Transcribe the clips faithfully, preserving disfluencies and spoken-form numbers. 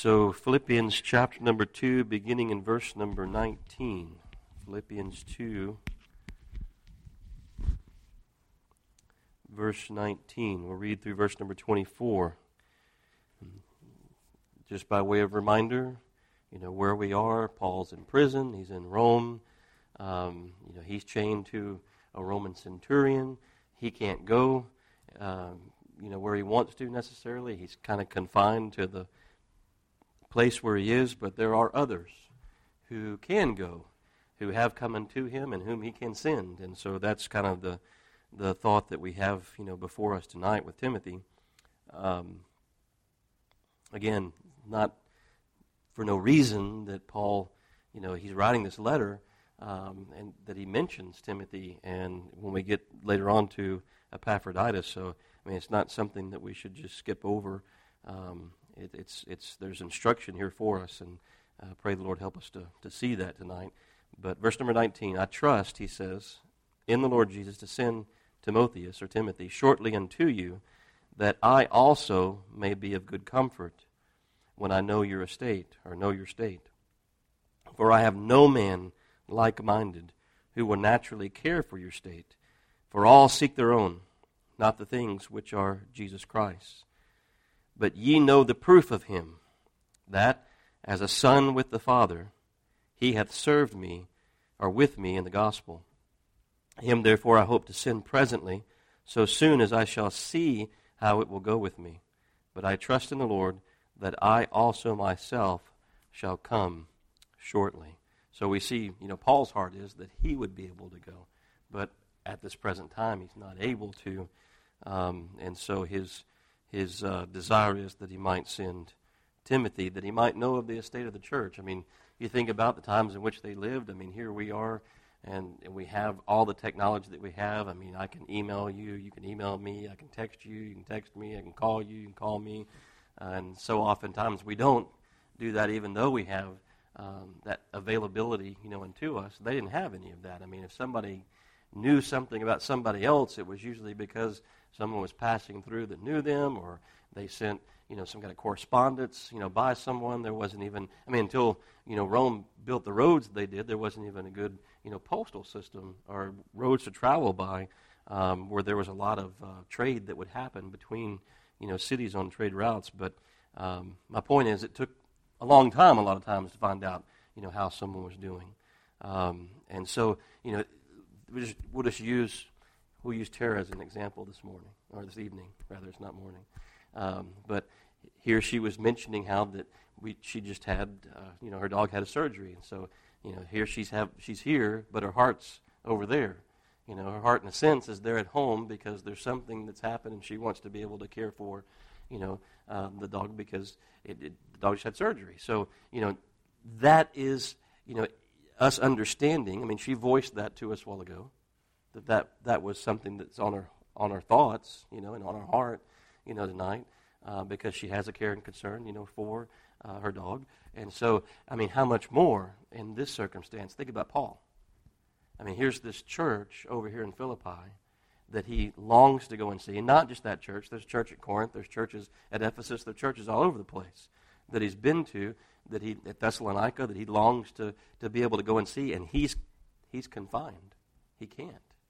so Philippians chapter number two, beginning in verse number nineteen. Philippians two, verse nineteen. We'll read through verse number twenty-four. Just by way of reminder, you know, where we are. Paul's in prison. He's in Rome. Um, you know, he's chained to a Roman centurion. He can't go, um, you know, where he wants to necessarily. He's kind of confined to the place where he is, but there are others who can go, who have come unto him and whom he can send. And so that's kind of the the thought that we have, you know, before us tonight with Timothy. Um, again, not for no reason that Paul, you know, he's writing this letter um, and that he mentions Timothy, and when we get later on to Epaphroditus. So, I mean, it's not something that we should just skip over. Um, it, it's it's there's instruction here for us, and uh, pray the Lord help us to, to see that tonight. But verse number nineteen, I trust, he says, in the Lord Jesus to send Timotheus or Timothy shortly unto you, that I also may be of good comfort when I know your estate, or know your state. For I have no man like-minded who will naturally care for your state. For all seek their own, not the things which are Jesus Christ. But ye know the proof of him, that, as a son with the Father, he hath served me, or with me in the gospel. Him therefore I hope to send presently, so soon as I shall see how it will go with me. But I trust in the Lord that I also myself shall come shortly. So we see, you know, Paul's heart is that he would be able to go. But at this present time, he's not able to. Um, and so his his uh, desire is that he might send Timothy, that he might know of the estate of the church. I mean, you think about the times in which they lived. I mean, here we are, and, and we have all the technology that we have. I mean, I can email you, you can email me, I can text you, you can text me, I can call you, you can call me. Uh, and so oftentimes we don't do that, even though we have um, that availability, you know, unto us. They didn't have any of that. I mean, if somebody knew something about somebody else, it was usually because someone was passing through that knew them, or they sent, you know, some kind of correspondence, you know, by someone. There wasn't even, I mean, until, you know, Rome built the roads they did, there wasn't even a good, you know, postal system or roads to travel by, um, where there was a lot of uh, trade that would happen between, you know, cities on trade routes. But um, my point is, it took a long time, a lot of times, to find out, you know, how someone was doing. Um, and so, you know, we'll just, we'll just use, we'll use Tara as an example this morning, or this evening, rather, it's not morning. Um, but here she was mentioning how that we she just had, uh, you know, her dog had a surgery. And so, you know, here she's have she's here, but her heart's over there. You know, her heart, in a sense, is there at home because there's something that's happened, and she wants to be able to care for, you know, um, the dog because it, it, the dog just had surgery. So, you know, that is, you know, us understanding. I mean, she voiced that to us a while ago, that that, that was something that's on her on her thoughts, you know, and on her heart, you know, tonight, uh, because she has a care and concern, you know, for uh, her dog. And so, I mean, how much more in this circumstance? Think about Paul. I mean, here's this church over here in Philippi that he longs to go and see. And not just that church. There's a church at Corinth. There's churches at Ephesus. There's churches all over the place that he's been to, that he at Thessalonica, that he longs to, to be able to go and see. And he's he's confined. He can't.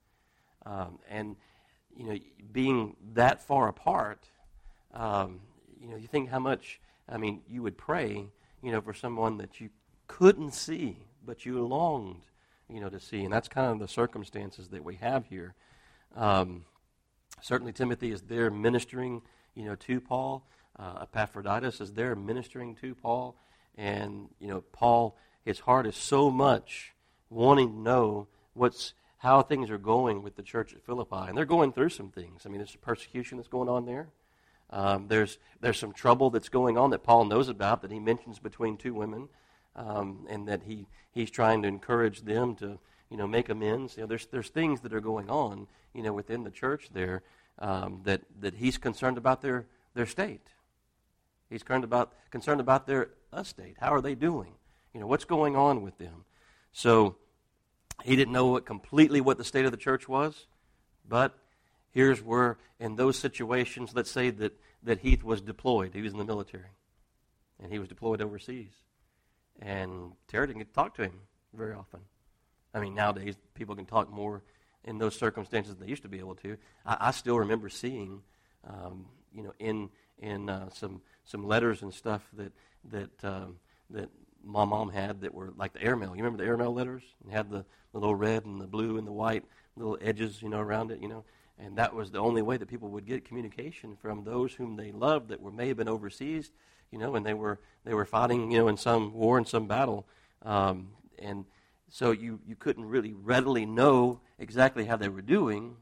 Um, and, you know, being that far apart, um, you know, you think how much, I mean, you would pray, you know, for someone that you couldn't see, but you longed, you know, to see. And that's kind of the circumstances that we have here. Um, certainly Timothy is there ministering, you know, to Paul. Uh, Epaphroditus is there ministering to Paul. And, you know, Paul, his heart is so much wanting to know what's, how things are going with the church at Philippi. And they're going through some things. I mean, there's persecution that's going on there. Um, there's there's some trouble that's going on that Paul knows about, that he mentions between two women. Um, and that he, he's trying to encourage them to, you know, make amends. You know, there's there's things that are going on, you know, within the church there, um, that that he's concerned about their, their state. He's concerned about concerned about their estate. How are they doing? You know, what's going on with them? So he didn't know what completely what the state of the church was, but here's where in those situations, let's say that that Heath was deployed. He was in the military. and he was deployed overseas. And Tara didn't get to talk to him very often. I mean, nowadays people can talk more in those circumstances than they used to be able to. I, I still remember seeing, um, you know, in in uh, some some letters and stuff that that um, that my mom had that were like the airmail. You remember the airmail letters? And had the, the little red and the blue and the white little edges, you know, around it, you know. And that was the only way that people would get communication from those whom they loved that were may have been overseas, you know, and they were they were fighting, you know, in some war, in some battle. Um, and so you, you couldn't really readily know exactly how they were doing.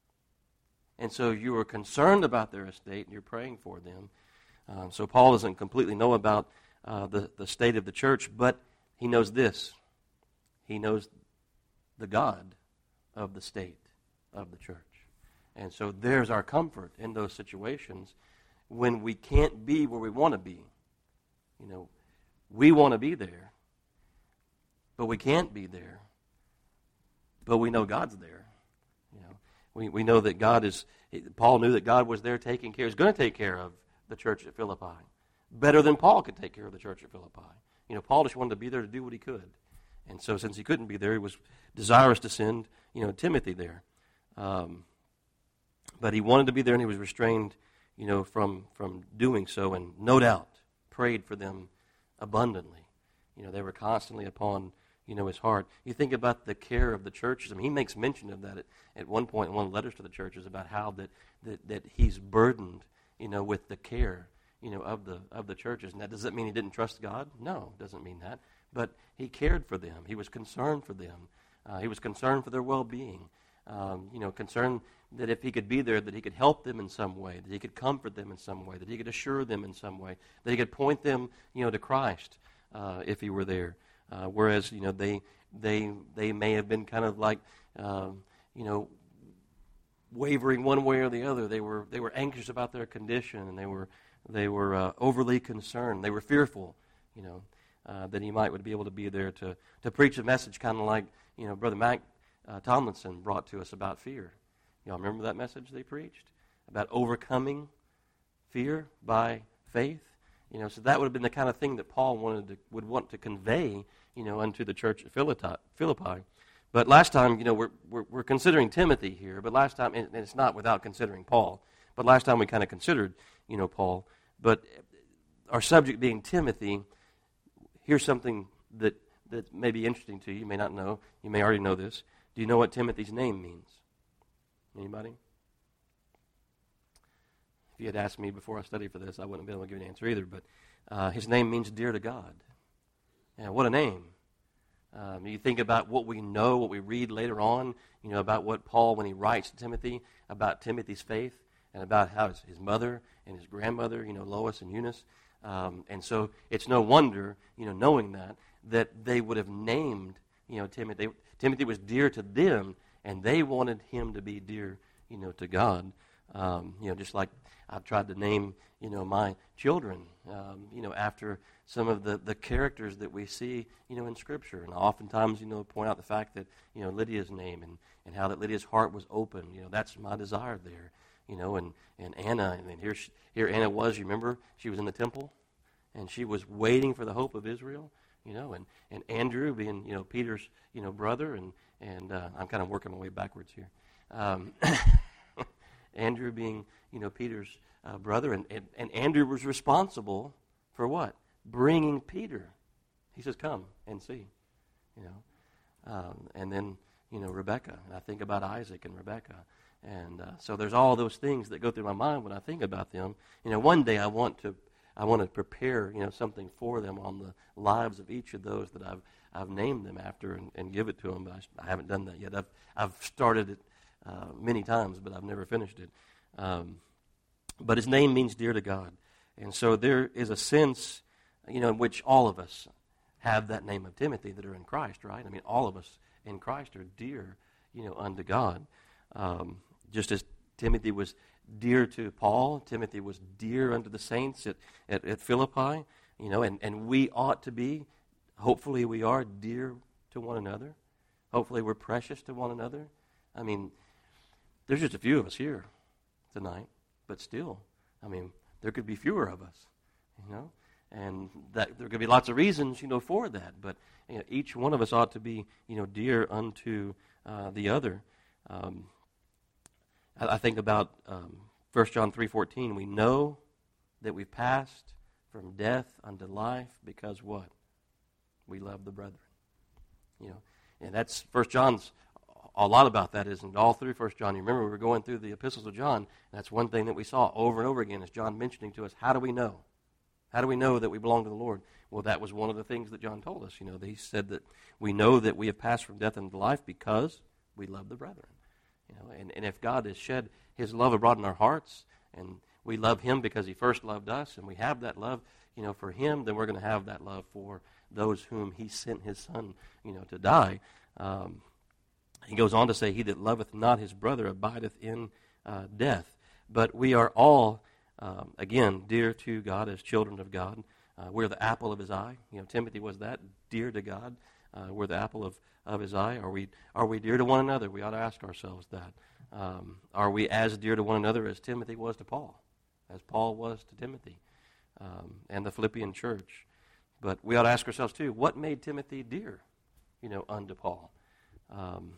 And so you were concerned about their estate, and you're praying for them. Um, so Paul doesn't completely know about uh, the, the state of the church, but he knows this. He knows the God of the state of the church. And so there's our comfort in those situations when we can't be where we want to be. You know, we want to be there, but we can't be there. But we know God's there. You know, we we know that God is. Paul knew that God was there taking care. He's going to take care of the church at Philippi better than Paul could take care of the church at Philippi. You know, Paul just wanted to be there to do what he could, and so since he couldn't be there, he was desirous to send you know Timothy there. Um, but he wanted to be there, and he was restrained, you know, from from doing so, and no doubt prayed for them abundantly. You know, they were constantly upon, you know, his heart. You think about the care of the churches. I mean, he makes mention of that at, at one point in one of the letters to the churches about how that, that, that he's burdened, you know, with the care, you know, of the of the churches. And that does that mean he didn't trust God? No, it doesn't mean that. But he cared for them. He was concerned for them. Uh, he was concerned for their well-being. Um, you know, concerned that if he could be there, that he could help them in some way, that he could comfort them in some way, that he could assure them in some way, that he could point them, you know, to Christ uh, if he were there. Uh, whereas, you know, they they they may have been kind of like, um, you know, wavering one way or the other. They were they were anxious about their condition, and they were they were uh, overly concerned. They were fearful, you know, uh, that he might would be able to be there to to preach a message, kind of like, you know, Brother Mac uh, Tomlinson brought to us about fear. Y'all remember that message they preached about overcoming fear by faith? You know, so that would have been the kind of thing that Paul wanted to would want to convey, you know, unto the church at Philippi. But last time, you know, we're we're, we're considering Timothy here. But last time, and it's not without considering Paul. But last time we kind of considered, you know, Paul. But our subject being Timothy, here's something that that may be interesting to you. You may not know. You may already know this. Do you know what Timothy's name means? Anybody? If you had asked me before I studied for this, I wouldn't have been able to give you an answer either. But uh, his name means dear to God. And what a name. Um, you think about what we know, what we read later on, you know, about what Paul, when he writes to Timothy, about Timothy's faith, and about how his, his mother and his grandmother, you know, Lois and Eunice. Um, and so it's no wonder, you know, knowing that, that they would have named, you know, Timothy. Timothy was dear to them, and they wanted him to be dear, you know, to God. Um, you know, just like I've tried to name, you know, my children, um, you know, after some of the, the characters that we see, you know, in Scripture. And I oftentimes, you know, point out the fact that, you know, Lydia's name and, and how that Lydia's heart was open. You know, that's my desire there. You know, and, and Anna, and here she, here Anna was, you remember? She was in the temple, and she was waiting for the hope of Israel. You know, and, and Andrew being, you know, Peter's, you know, brother, and, and uh, I'm kind of working my way backwards here. Um, Andrew being, you know, Peter's uh, brother, and, and, and Andrew was responsible for what? Bringing Peter. He says, come and see, you know. Um, and then, you know, Rebecca. And I think about Isaac and Rebecca. And uh, so there's all those things that go through my mind when I think about them. You know, one day I want to I want to prepare, you know, something for them on the lives of each of those that I've I've named them after and, and give it to them. But I, I haven't done that yet. I've I've started it uh, many times, but I've never finished it. Um, but his name means dear to God, and so there is a sense, you know, in which all of us have that name of Timothy that are in Christ, right? I mean, all of us in Christ are dear, you know, unto God. Um, just as Timothy was dear to Paul, Timothy was dear unto the saints at, at, at Philippi, you know, and, and we ought to be, hopefully we are dear to one another. Hopefully we're precious to one another. I mean, there's just a few of us here tonight, but still, I mean, there could be fewer of us, you know. And that there could be lots of reasons, you know, for that. But you know, each one of us ought to be, you know, dear unto uh, the other. Um, I, I think about um, First John three fourteen. We know that we've passed from death unto life because what? We love the brethren. You know, and that's First John's a lot about that, isn't it? All through First John. You remember we were going through the epistles of John. And that's one thing that we saw over and over again is John mentioning to us, how do we know? How do we know that we belong to the Lord? Well, that was one of the things that John told us. You know, he said that we know that we have passed from death into life because we love the brethren. You know, and, and if God has shed his love abroad in our hearts, and we love him because he first loved us, and we have that love, you know, for him, then we're going to have that love for those whom he sent his son, you know, to die. Um, he goes on to say, he that loveth not his brother abideth in uh, death. But we are all, um, again, dear to God as children of God. Uh, we're the apple of his eye. You know, Timothy was that, dear to God. Uh, we're the apple of, of his eye. Are we are we dear to one another? We ought to ask ourselves that. Um, are we as dear to one another as Timothy was to Paul, as Paul was to Timothy, um, and the Philippian church? But we ought to ask ourselves, too, what made Timothy dear, you know, unto Paul? Um,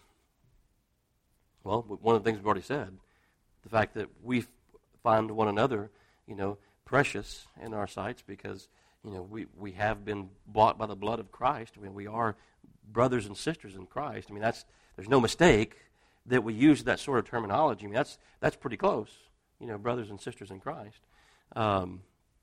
well, one of the things we've already said, the fact that we find one another, you know, precious in our sights because, you know, we, we have been bought by the blood of Christ. I mean, we are brothers and sisters in Christ. I mean, that's there's no mistake that we use that sort of terminology. I mean, that's that's pretty close, you know, brothers and sisters in Christ. Um,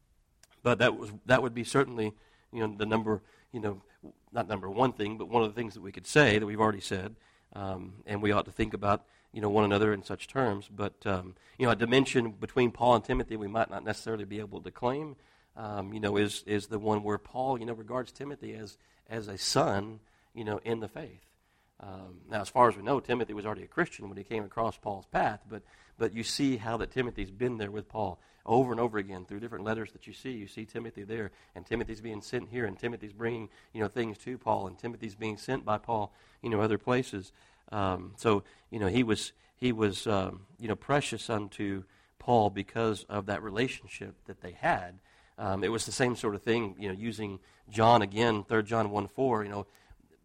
but that was that would be certainly, you know, the number, you know, not number one thing, but one of the things that we could say that we've already said, um, and we ought to think about, you know, one another in such terms. But, um, you know, a dimension between Paul and Timothy we might not necessarily be able to claim, um, you know, is is the one where Paul, you know, regards Timothy as as a son, you know, in the faith. Um, now, as far as we know, Timothy was already a Christian when he came across Paul's path, but but you see how that Timothy's been there with Paul over and over again through different letters that you see. You see Timothy there, and Timothy's being sent here, and Timothy's bringing, you know, things to Paul, and Timothy's being sent by Paul, you know, other places. Um, so, you know, he was he was um, you know, precious unto Paul because of that relationship that they had. Um, it was the same sort of thing, you know, using John again, Third John one four. You know,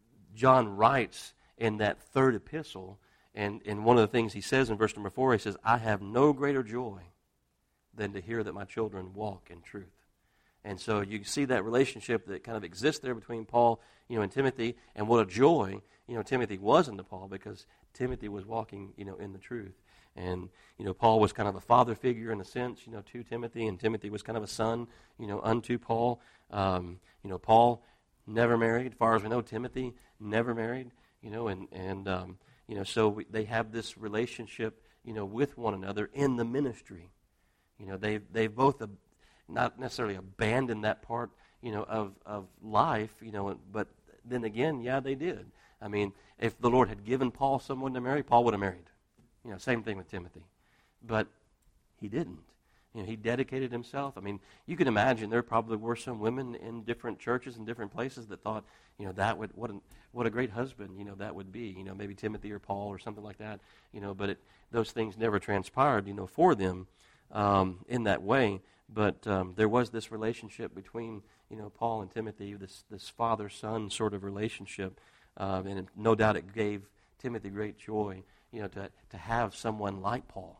John writes in that third epistle, and, and one of the things he says in verse number four, he says, I have no greater joy than to hear that my children walk in truth. And so you see that relationship that kind of exists there between Paul, you know, and Timothy, and what a joy, you know, Timothy was unto Paul because Timothy was walking, you know, in the truth. And, you know, Paul was kind of a father figure in a sense, you know, to Timothy, and Timothy was kind of a son, you know, unto Paul. Um, you know, Paul never married. As far as we know, Timothy never married. You know, and, and um, you know, so we, they have this relationship, you know, with one another in the ministry. You know, they they've both ab- not necessarily abandoned that part, you know, of, of life, you know, but then again, yeah, they did. I mean, if the Lord had given Paul someone to marry, Paul would have married. You know, same thing with Timothy. But he didn't. You know, he dedicated himself. I mean, you can imagine there probably were some women in different churches and different places that thought, you know, that would what a, what a great husband, you know, that would be. You know, maybe Timothy or Paul or something like that. You know, but it, those things never transpired, you know, for them um, in that way. But um, there was this relationship between, you know, Paul and Timothy, this this father-son sort of relationship, um, and it, no doubt it gave Timothy great joy, you know, to to have someone like Paul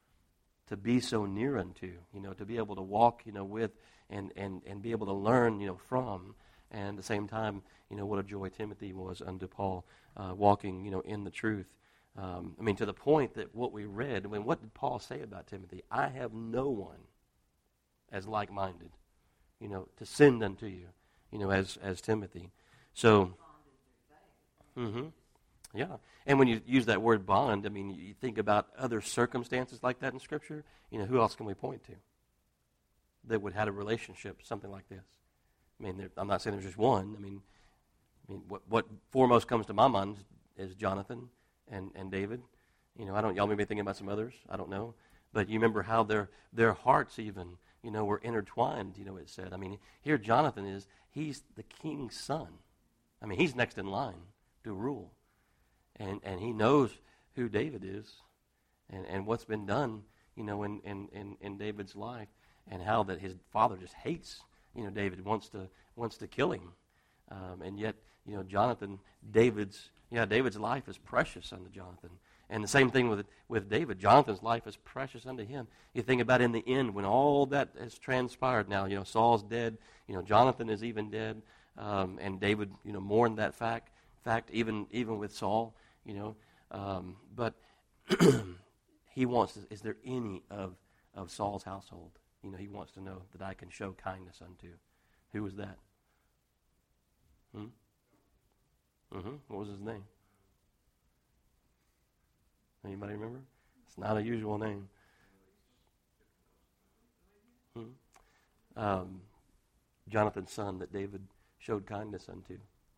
to be so near unto, you know, to be able to walk, you know, with and, and, and be able to learn, you know, from, and at the same time, you know, what a joy Timothy was unto Paul, uh, walking, you know, in the truth. Um, I mean, to the point that what we read, I mean, what did Paul say about Timothy? I have no one as like-minded, you know, to send unto you, you know, as as Timothy. So, mm-hmm. Yeah, and when you use that word bond, I mean, you think about other circumstances like that in Scripture. You know, who else can we point to that would have a relationship, something like this? I mean, there, I'm not saying there's just one. I mean, I mean, what, what foremost comes to my mind is, is Jonathan and, and David. You know, I don't. Y'all may be thinking about some others. I don't know, but you remember how their their hearts even, you know, were intertwined. You know, it said. I mean, here Jonathan is. He's the king's son. I mean, he's next in line to rule. And and he knows who David is and, and what's been done, you know, in, in, in, in David's life, and how that his father just hates, you know, David wants to wants to kill him. Um, and yet, you know, Jonathan, David's, yeah, David's life is precious unto Jonathan. And the same thing with with David. Jonathan's life is precious unto him. You think about in the end, when all that has transpired now, you know, Saul's dead, you know, Jonathan is even dead, um, and David, you know, mourned that fact, fact even even with Saul, you know. Um, but he wants to, is there any of, of Saul's household, you know, he wants to know that I can show kindness unto. Who was that? Hmm? Mm-hmm. What was his name? Anybody remember? It's not a usual name. Hmm? Um, Jonathan's son that David showed kindness unto.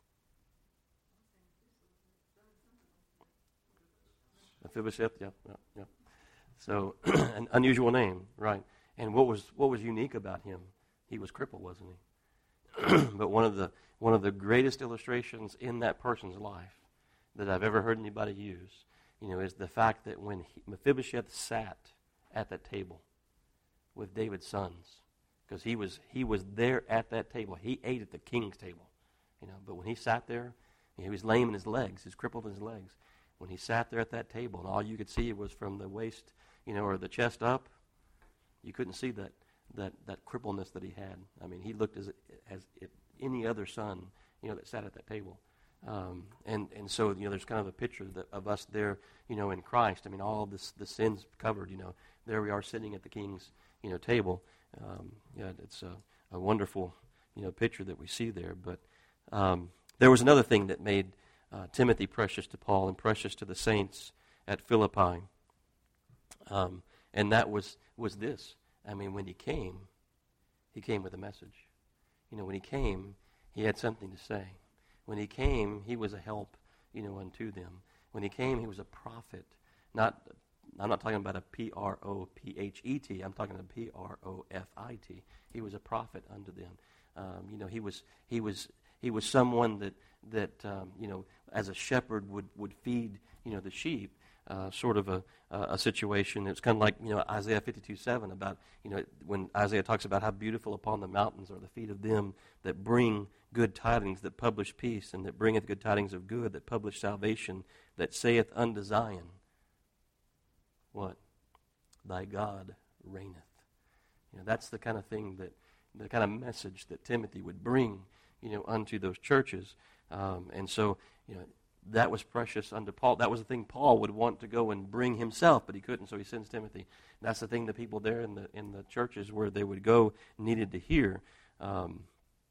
Mephibosheth, yep, yep, yep. So, an unusual name, right? And what was what was unique about him? He was crippled, wasn't he? But one of the one of the greatest illustrations in that person's life that I've ever heard anybody use, you know, is the fact that when he, Mephibosheth sat at that table with David's sons, because he was he was there at that table. He ate at the king's table, you know. But when he sat there, he was lame in his legs. He was crippled in his legs. When he sat there at that table, and all you could see was from the waist, you know, or the chest up, you couldn't see that that that crippleness that he had. I mean, he looked as as if any other son, you know, that sat at that table. Um, and and so, you know, there's kind of a picture that, of us there, you know, in Christ. I mean, all this the sins covered. You know, there we are sitting at the king's, you know, table. Um, yeah, it's a, a wonderful, you know, picture that we see there. But um, there was another thing that made Uh, Timothy precious to Paul and precious to the saints at Philippi. Um, and that was, was this. I mean, when he came, he came with a message. You know, when he came, he had something to say. When he came, he was a help, you know, unto them. When he came, he was a prophet. Not, I'm not talking about a P R O P H E T. I'm talking about P R O F I T. He was a prophet unto them. Um, you know, he was, he was, he was someone that, that um, you know, as a shepherd would, would feed, you know, the sheep, uh, sort of a, a situation. It's kind of like, you know, Isaiah fifty-two seven about, you know, when Isaiah talks about how beautiful upon the mountains are the feet of them that bring good tidings, that publish peace, and that bringeth good tidings of good, that publish salvation, that saith unto Zion, what? Thy God reigneth. You know, that's the kind of thing that, the kind of message that Timothy would bring, you know, unto those churches. Um, and so, you know, that was precious unto Paul. That was the thing Paul would want to go and bring himself, but he couldn't, so he sends Timothy. That's the thing the people there in the in the churches where they would go needed to hear. Um,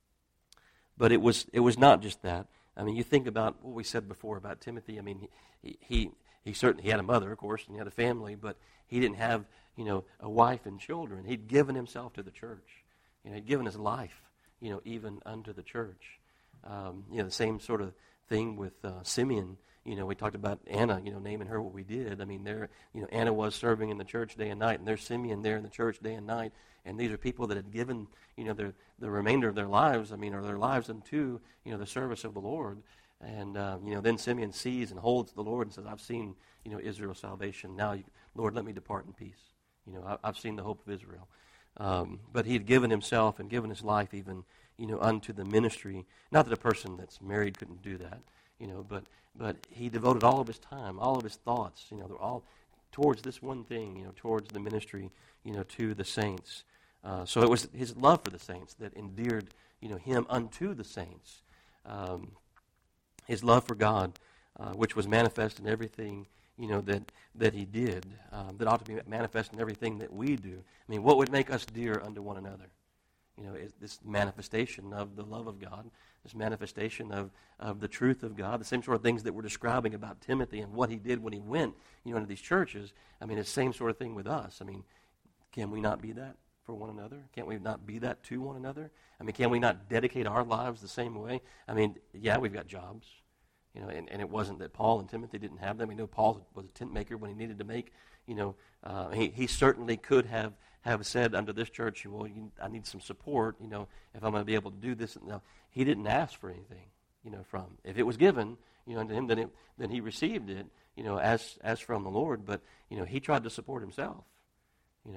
but it was it was not just that. I mean, you think about what we said before about Timothy. I mean, he he he certainly he had a mother, of course, and he had a family, but he didn't have, you know, a wife and children. He'd given himself to the church. You know, he'd given his life, you know, even unto the church. Um, you know, the same sort of thing with uh, Simeon. You know, we talked about Anna, you know, naming her what we did. I mean, there, you know, Anna was serving in the church day and night, and there's Simeon there in the church day and night. And these are people that had given, you know, their, the remainder of their lives, I mean, or their lives unto, you know, the service of the Lord. And, uh, you know, then Simeon sees and holds the Lord and says, I've seen, you know, Israel's salvation. Now, you, Lord, let me depart in peace. You know, I, I've seen the hope of Israel. Um, but he had given himself and given his life even, you know, unto the ministry. Not that a person that's married couldn't do that, you know, but but he devoted all of his time, all of his thoughts, you know, they're all towards this one thing, you know, towards the ministry, you know, to the saints. Uh, so it was his love for the saints that endeared, you know, him unto the saints. Um, his love for God, uh, which was manifest in everything, you know, that, that he did, um, that ought to be manifest in everything that we do. I mean, what would make us dear unto one another? You know, is this manifestation of the love of God, this manifestation of, of the truth of God, the same sort of things that we're describing about Timothy and what he did when he went, you know, into these churches. I mean, it's the same sort of thing with us. I mean, can we not be that for one another? Can't we not be that to one another? I mean, can we not dedicate our lives the same way? I mean, yeah, we've got jobs. You know, and, and it wasn't that Paul and Timothy didn't have them. We know Paul was a tent maker when he needed to make, you know, uh, he, he certainly could have, have said unto this church, well, you, I need some support, you know, if I'm going to be able to do this. No, he didn't ask for anything, you know, from. If it was given, you know, unto him, then, it, then he received it, you know, as as from the Lord. But, you know, he tried to support himself, you know.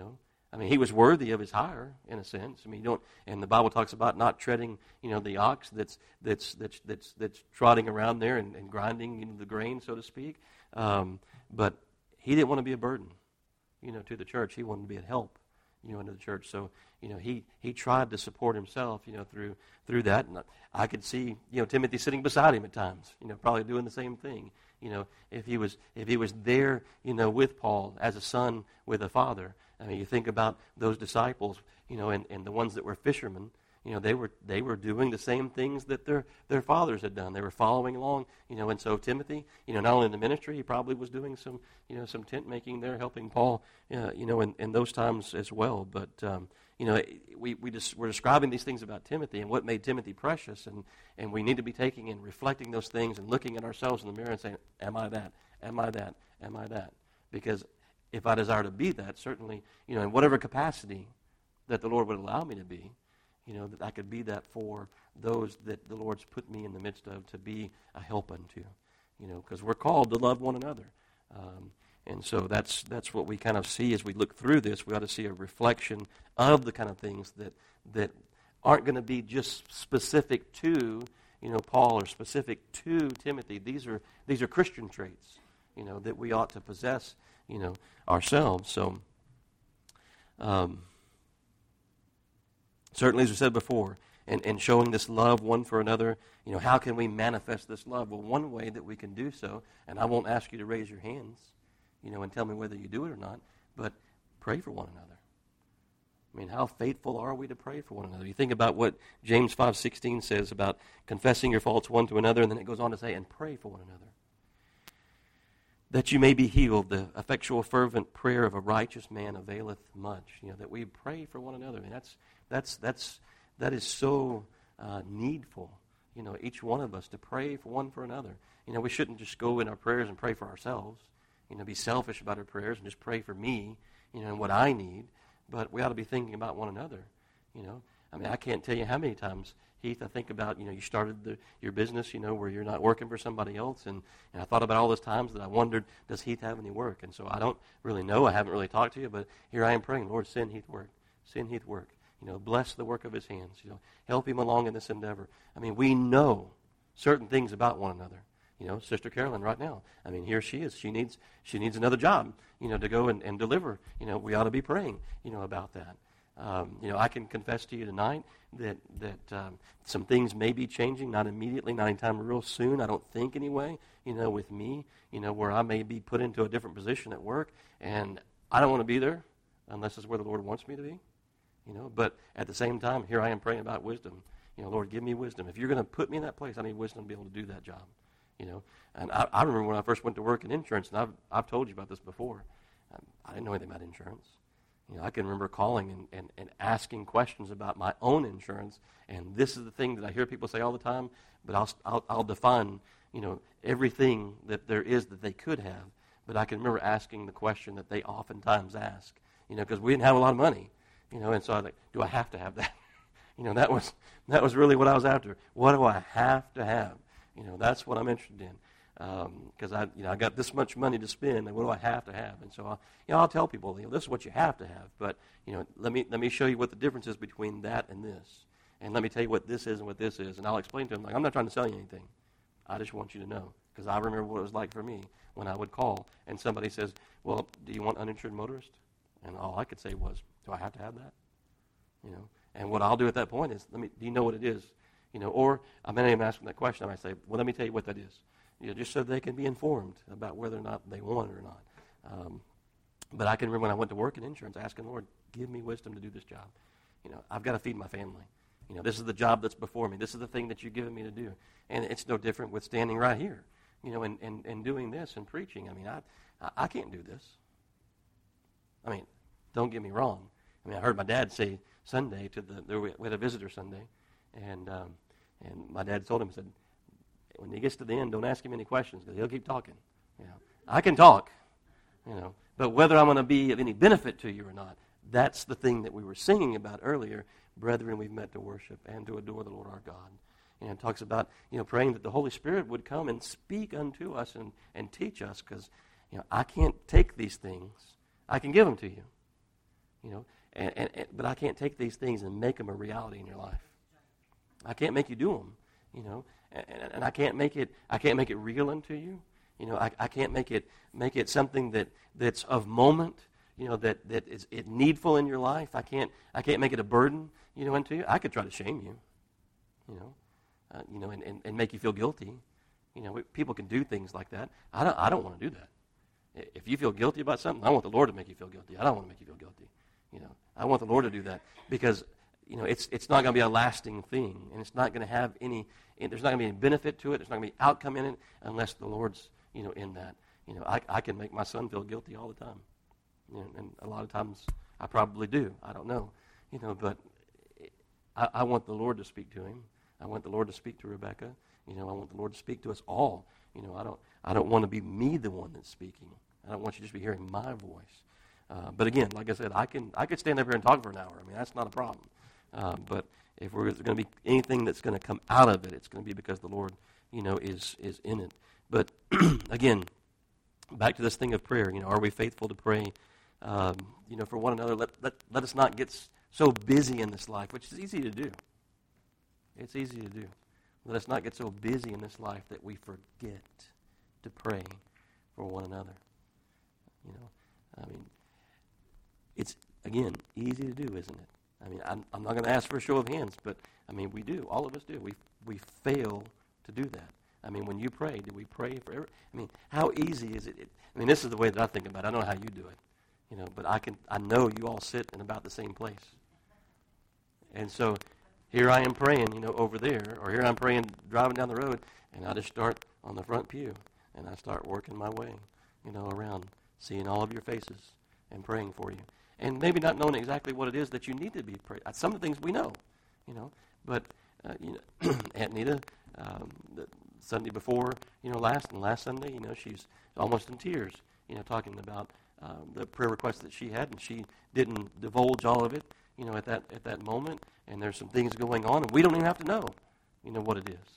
I mean, he was worthy of his hire, in a sense. I mean, you don't, and the Bible talks about not treading, you know, the ox that's that's that's that's that's trotting around there and, and grinding, you know, the grain, so to speak. Um, but he didn't want to be a burden, you know, to the church. He wanted to be a help, you know, into the church. So, you know, he he tried to support himself, you know, through through that. And I could see, you know, Timothy sitting beside him at times, you know, probably doing the same thing. You know, if he was if he was there, you know, with Paul as a son with a father. I mean, you think about those disciples, you know, and, and the ones that were fishermen. You know, they were they were doing the same things that their their fathers had done. They were following along, you know. And so Timothy, you know, not only in the ministry, he probably was doing some, you know, some tent making there, helping Paul, uh, you know, in, in those times as well. But um, you know, we we just we're describing these things about Timothy and what made Timothy precious, and and we need to be taking and reflecting those things and looking at ourselves in the mirror and saying, "Am I that? Am I that? Am I that?" Because if I desire to be that, certainly, you know, in whatever capacity that the Lord would allow me to be, you know, that I could be that for those that the Lord's put me in the midst of to be a help unto, you know, because we're called to love one another. Um, and so that's that's what we kind of see as we look through this. We ought to see a reflection of the kind of things that that aren't going to be just specific to, you know, Paul or specific to Timothy. These are these are Christian traits, you know, that we ought to possess, you know, ourselves. So, um, certainly, as we said before, and, and showing this love one for another, you know, how can we manifest this love? Well, one way that we can do so, and I won't ask you to raise your hands, you know, and tell me whether you do it or not, but pray for one another. I mean, how faithful are we to pray for one another? You think about what James five sixteen says about confessing your faults one to another, and then it goes on to say, and pray for one another. That you may be healed, the effectual fervent prayer of a righteous man availeth much. You know, that we pray for one another. I mean, that's that's that's that is so uh, needful. You know, each one of us to pray for one for another. You know, we shouldn't just go in our prayers and pray for ourselves. You know, be selfish about our prayers and just pray for me. You know, and what I need. But we ought to be thinking about one another. You know, I mean, I can't tell you how many times, Heath, I think about, you know, you started the, your business, you know, where you're not working for somebody else, and, and I thought about all those times that I wondered, does Heath have any work? And so I don't really know. I haven't really talked to you, but here I am praying, Lord, send Heath work. Send Heath work. You know, bless the work of his hands. You know, help him along in this endeavor. I mean, we know certain things about one another. You know, Sister Carolyn right now, I mean, here she is. She needs she needs another job, you know, to go and, and deliver. You know, we ought to be praying, you know, about that. Um, you know, I can confess to you tonight that that um, some things may be changing, not immediately, not anytime real soon. I don't think anyway, you know, with me, you know, where I may be put into a different position at work, and I don't want to be there unless it's where the Lord wants me to be, you know. But at the same time, here I am praying about wisdom. You know, Lord, give me wisdom. If you're going to put me in that place, I need wisdom to be able to do that job. You know, and I, I remember when I first went to work in insurance, and I've I've told you about this before. Um, I didn't know anything about insurance. You know, I can remember calling and, and, and asking questions about my own insurance, and this is the thing that I hear people say all the time. But I'll I'll, I'll define, you know, everything that there is that they could have. But I can remember asking the question that they oftentimes ask. You know, because we didn't have a lot of money. You know, and so I was like, do I have to have that? You know, that was that was really what I was after. What do I have to have? You know, that's what I'm interested in, because um, I, you know, I got this much money to spend, and what do I have to have? And so, I, you know, I'll tell people, you know, this is what you have to have. But you know, let me let me show you what the difference is between that and this, and let me tell you what this is and what this is, and I'll explain to them. Like, I'm not trying to sell you anything. I just want you to know, because I remember what it was like for me when I would call and somebody says, "Well, do you want uninsured motorist?" And all I could say was, "Do I have to have that?" You know, and what I'll do at that point is, let me. Do you know what it is? You know, or I may not even ask them that question. I might say, well, let me tell you what that is. You know, just so they can be informed about whether or not they want it or not. Um, but I can remember when I went to work in insurance, asking the Lord, give me wisdom to do this job. You know, I've got to feed my family. You know, this is the job that's before me. This is the thing that you've given me to do. And it's no different with standing right here, you know, and, and, and doing this and preaching. I mean, I, I can't do this. I mean, don't get me wrong. I mean, I heard my dad say Sunday to the, we had a visitor Sunday, and um, and my dad told him, he said, when he gets to the end, don't ask him any questions, because he'll keep talking. You know, I can talk, you know, but whether I'm going to be of any benefit to you or not, that's the thing that we were singing about earlier. Brethren, we've met to worship and to adore the Lord our God. And it talks about, you know, praying that the Holy Spirit would come and speak unto us and, and teach us, because, you know, I can't take these things. I can give them to you. You know, and, and, and but I can't take these things and make them a reality in your life. I can't make you do them, you know, and, and I can't make it. I can't make it real unto you, you know. I, I can't make it make it something that, that's of moment, you know, that, that is it needful in your life. I can't I can't make it a burden, you know, unto you. I could try to shame you, you know, uh, you know, and, and, and make you feel guilty. You know, we, people can do things like that. I don't I don't want to do that. If you feel guilty about something, I want the Lord to make you feel guilty. I don't want to make you feel guilty. You know, I want the Lord to do that because, you know, it's it's not going to be a lasting thing, and it's not going to have any. There's not going to be any benefit to it. There's not going to be outcome in it unless the Lord's, you know, in that. You know, I I can make my son feel guilty all the time, you know, and a lot of times I probably do. I don't know, you know, but I, I want the Lord to speak to him. I want the Lord to speak to Rebecca. You know, I want the Lord to speak to us all. You know, I don't I don't want to be me the one that's speaking. I don't want you to just be hearing my voice. Uh, but again, like I said, I can I could stand up here and talk for an hour. I mean, that's not a problem. Uh, but if we're going to be anything that's going to come out of it, it's going to be because the Lord, you know, is is in it. But again, back to this thing of prayer. You know, are we faithful to pray? Um, you know, for one another. Let let let us not get so busy in this life, which is easy to do. It's easy to do. Let us not get so busy in this life that we forget to pray for one another. You know, I mean, it's, again, easy to do, isn't it? I mean, I'm, I'm not going to ask for a show of hands, but, I mean, we do. All of us do. We we fail to do that. I mean, when you pray, do we pray for every, I mean, how easy is it? it? I mean, this is the way that I think about it. I don't know how you do it, you know, but I can. I know you all sit in about the same place. And so here I am praying, you know, over there, or here I'm praying driving down the road, and I just start on the front pew, and I start working my way, you know, around, seeing all of your faces and praying for you. And maybe not knowing exactly what it is that you need to be praying. Some of the things we know, you know, but, uh, you know, Aunt Nita, um, the Sunday before, you know, last and last Sunday, you know, she's almost in tears, you know, talking about um, the prayer requests that she had, and she didn't divulge all of it, you know, at that at that moment. And there's some things going on, and we don't even have to know, you know, what it is.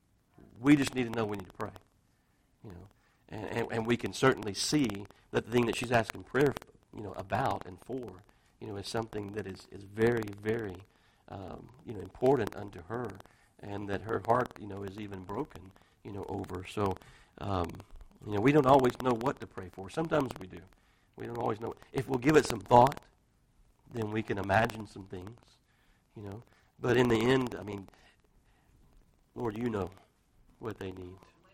We just need to know we need to pray, you know. And, and, and we can certainly see that the thing that she's asking prayer, you know, about and for, you know, is something that is, is very, very, um, you know, important unto her, and that her heart, you know, is even broken, you know, over. So, um, you know, we don't always know what to pray for. Sometimes we do. We don't always know. If we'll give it some thought, then we can imagine some things, you know. But in the end, I mean, Lord, you know what they need.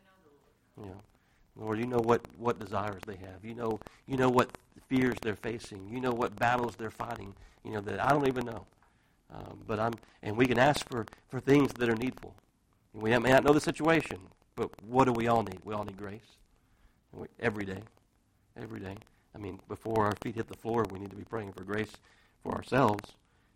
You know, Lord, you know what, what desires they have. You know, you know what fears they're facing. You know what battles they're fighting. You know that I don't even know. Um, but I'm, and we can ask for, for things that are needful. And we may not know the situation, but what do we all need? We all need grace. We, every day, every day. I mean, before our feet hit the floor, we need to be praying for grace for ourselves.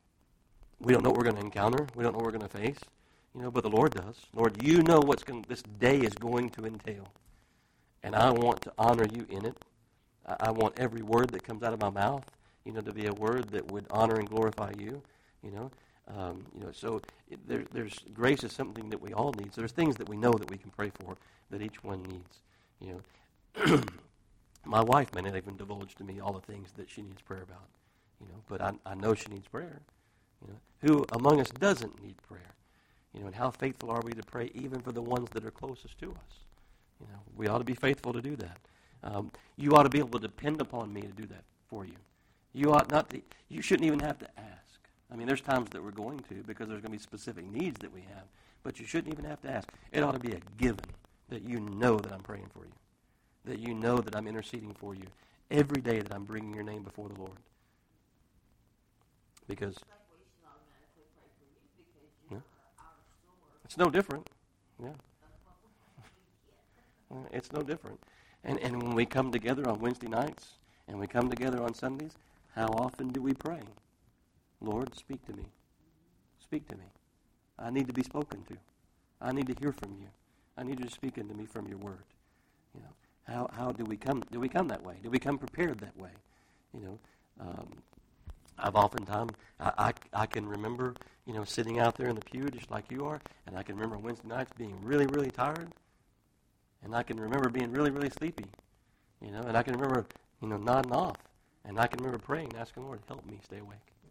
We don't know what we're going to encounter. We don't know what we're going to face. You know, but the Lord does. Lord, you know what's going, this day is going to entail. And I want to honor you in it. I, I want every word that comes out of my mouth, you know, to be a word that would honor and glorify you. You know, um, you know. So it, there, there's grace is something that we all need. So there's things that we know that we can pray for that each one needs. You know, my wife may not even divulge to me all the things that she needs prayer about. You know, but I, I know she needs prayer. You know, who among us doesn't need prayer? You know, and how faithful are we to pray even for the ones that are closest to us? You know, we ought to be faithful to do that. Um, you ought to be able to depend upon me to do that for you. You ought not to, you shouldn't even have to ask. I mean, there's times that we're going to because there's going to be specific needs that we have, but you shouldn't even have to ask. It ought to be a given that you know that I'm praying for you, that you know that I'm interceding for you every day, that I'm bringing your name before the Lord. Because yeah, it's no different. Yeah. It's no different. And and when we come together on Wednesday nights and we come together on Sundays, how often do we pray? Lord, speak to me. Speak to me. I need to be spoken to. I need to hear from you. I need you to speak into me from your word. You know, how how do we come? Do we come that way? Do we come prepared that way? You know, um, I've oftentimes I, I I can remember, you know, sitting out there in the pew just like you are, and I can remember Wednesday nights being really really tired, and I can remember being really really sleepy, you know, and I can remember, you know, nodding off, and I can remember praying, asking Lord, help me stay awake.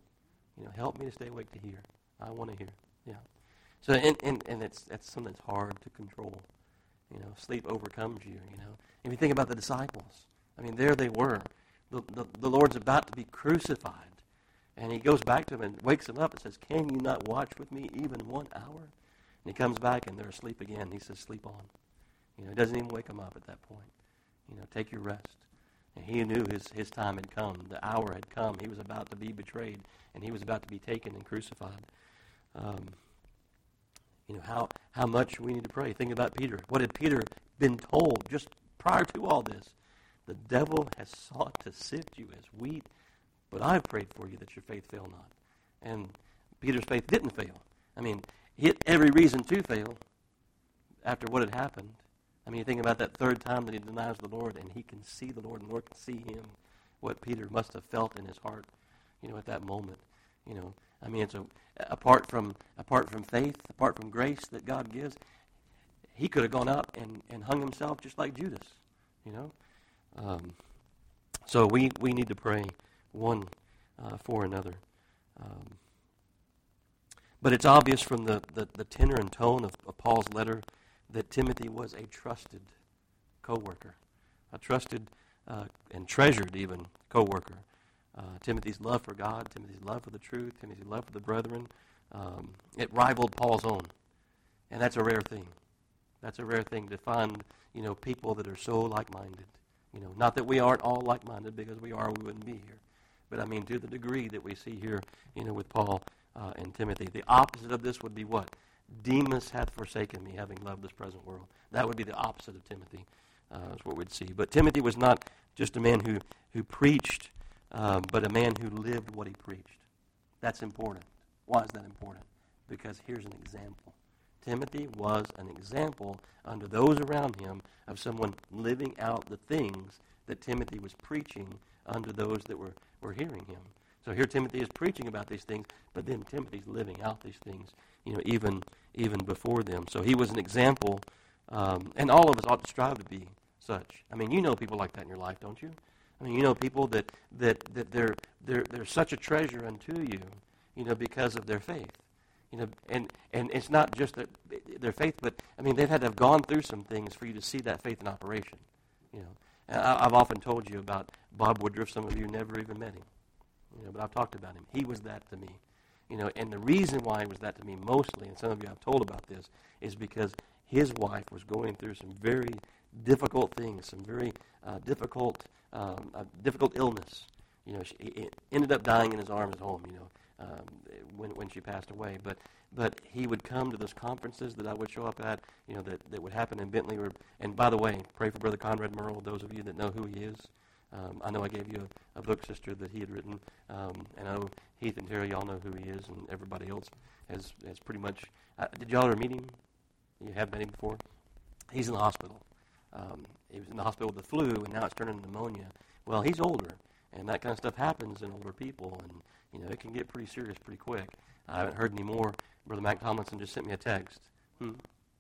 You know, help me to stay awake to hear. I want to hear. Yeah. So, and, and, and it's, that's something that's hard to control. You know, sleep overcomes you, you know. If you think about the disciples, I mean, there they were. The, the, the Lord's about to be crucified. And he goes back to them and wakes them up and says, can you not watch with me even one hour? And he comes back and they're asleep again. He says, sleep on. You know, he doesn't even wake them up at that point. You know, take your rest. And he knew his, his time had come. The hour had come. He was about to be betrayed, and he was about to be taken and crucified. Um, you know, how, how much we need to pray. Think about Peter. What had Peter been told just prior to all this? The devil has sought to sift you as wheat, but I've prayed for you that your faith fail not. And Peter's faith didn't fail. I mean, he had every reason to fail after what had happened. I mean, you think about that third time that he denies the Lord, and he can see the Lord, and the Lord can see him, what Peter must have felt in his heart, you know, at that moment. You know, I mean, it's a, apart from apart from faith, apart from grace that God gives, he could have gone out and, and hung himself just like Judas, you know. Um, so we, we need to pray one uh, for another. Um, but it's obvious from the, the, the tenor and tone of, of Paul's letter that Timothy was a trusted co-worker, a trusted uh, and treasured even co-worker. Uh, Timothy's love for God, Timothy's love for the truth, Timothy's love for the brethren, um, it rivaled Paul's own. And that's a rare thing. That's a rare thing to find, you know, people that are so like-minded. You know, not that we aren't all like-minded, because we are, we wouldn't be here. But I mean, to the degree that we see here, you know, with Paul uh, and Timothy. The opposite of this would be what? Demas hath forsaken me, having loved this present world. That would be the opposite of Timothy, uh, is what we'd see. But Timothy was not just a man who, who preached, um, but a man who lived what he preached. That's important. Why is that important? Because here's an example. Timothy was an example unto those around him of someone living out the things that Timothy was preaching unto those that were, were hearing him. So here Timothy is preaching about these things, but then Timothy's living out these things, you know, even even before them. So he was an example, um, and all of us ought to strive to be such. I mean, you know people like that in your life, don't you? I mean, you know people that that, that they're they're they're such a treasure unto you, you know, because of their faith. You know, and, and it's not just their, their faith, but, I mean, they've had to have gone through some things for you to see that faith in operation. You know, and I, I've often told you about Bob Woodruff. Some of you never even met him. You know, but I've talked about him. He was that to me. You know, and the reason why he was that to me mostly, and some of you I've told about this, is because his wife was going through some very difficult things, some very uh, difficult, um, uh, difficult illness. You know, she it ended up dying in his arms at home, you know, um, when when she passed away. But but he would come to those conferences that I would show up at, you know, that, that would happen in Bentley. Or, and by the way, pray for Brother Conrad Merle, those of you that know who he is. Um, I know I gave you a, a book, sister, that he had written, um, and I know Heath and Terry, y'all know who he is, and everybody else has, has pretty much... Uh, did y'all ever meet him? You have met him before? He's in the hospital. Um, he was in the hospital with the flu, and now it's turning into pneumonia. Well, he's older, and that kind of stuff happens in older people, and, you know, it can get pretty serious pretty quick. I haven't heard any more. Brother Mac Tomlinson just sent me a text. Hmm.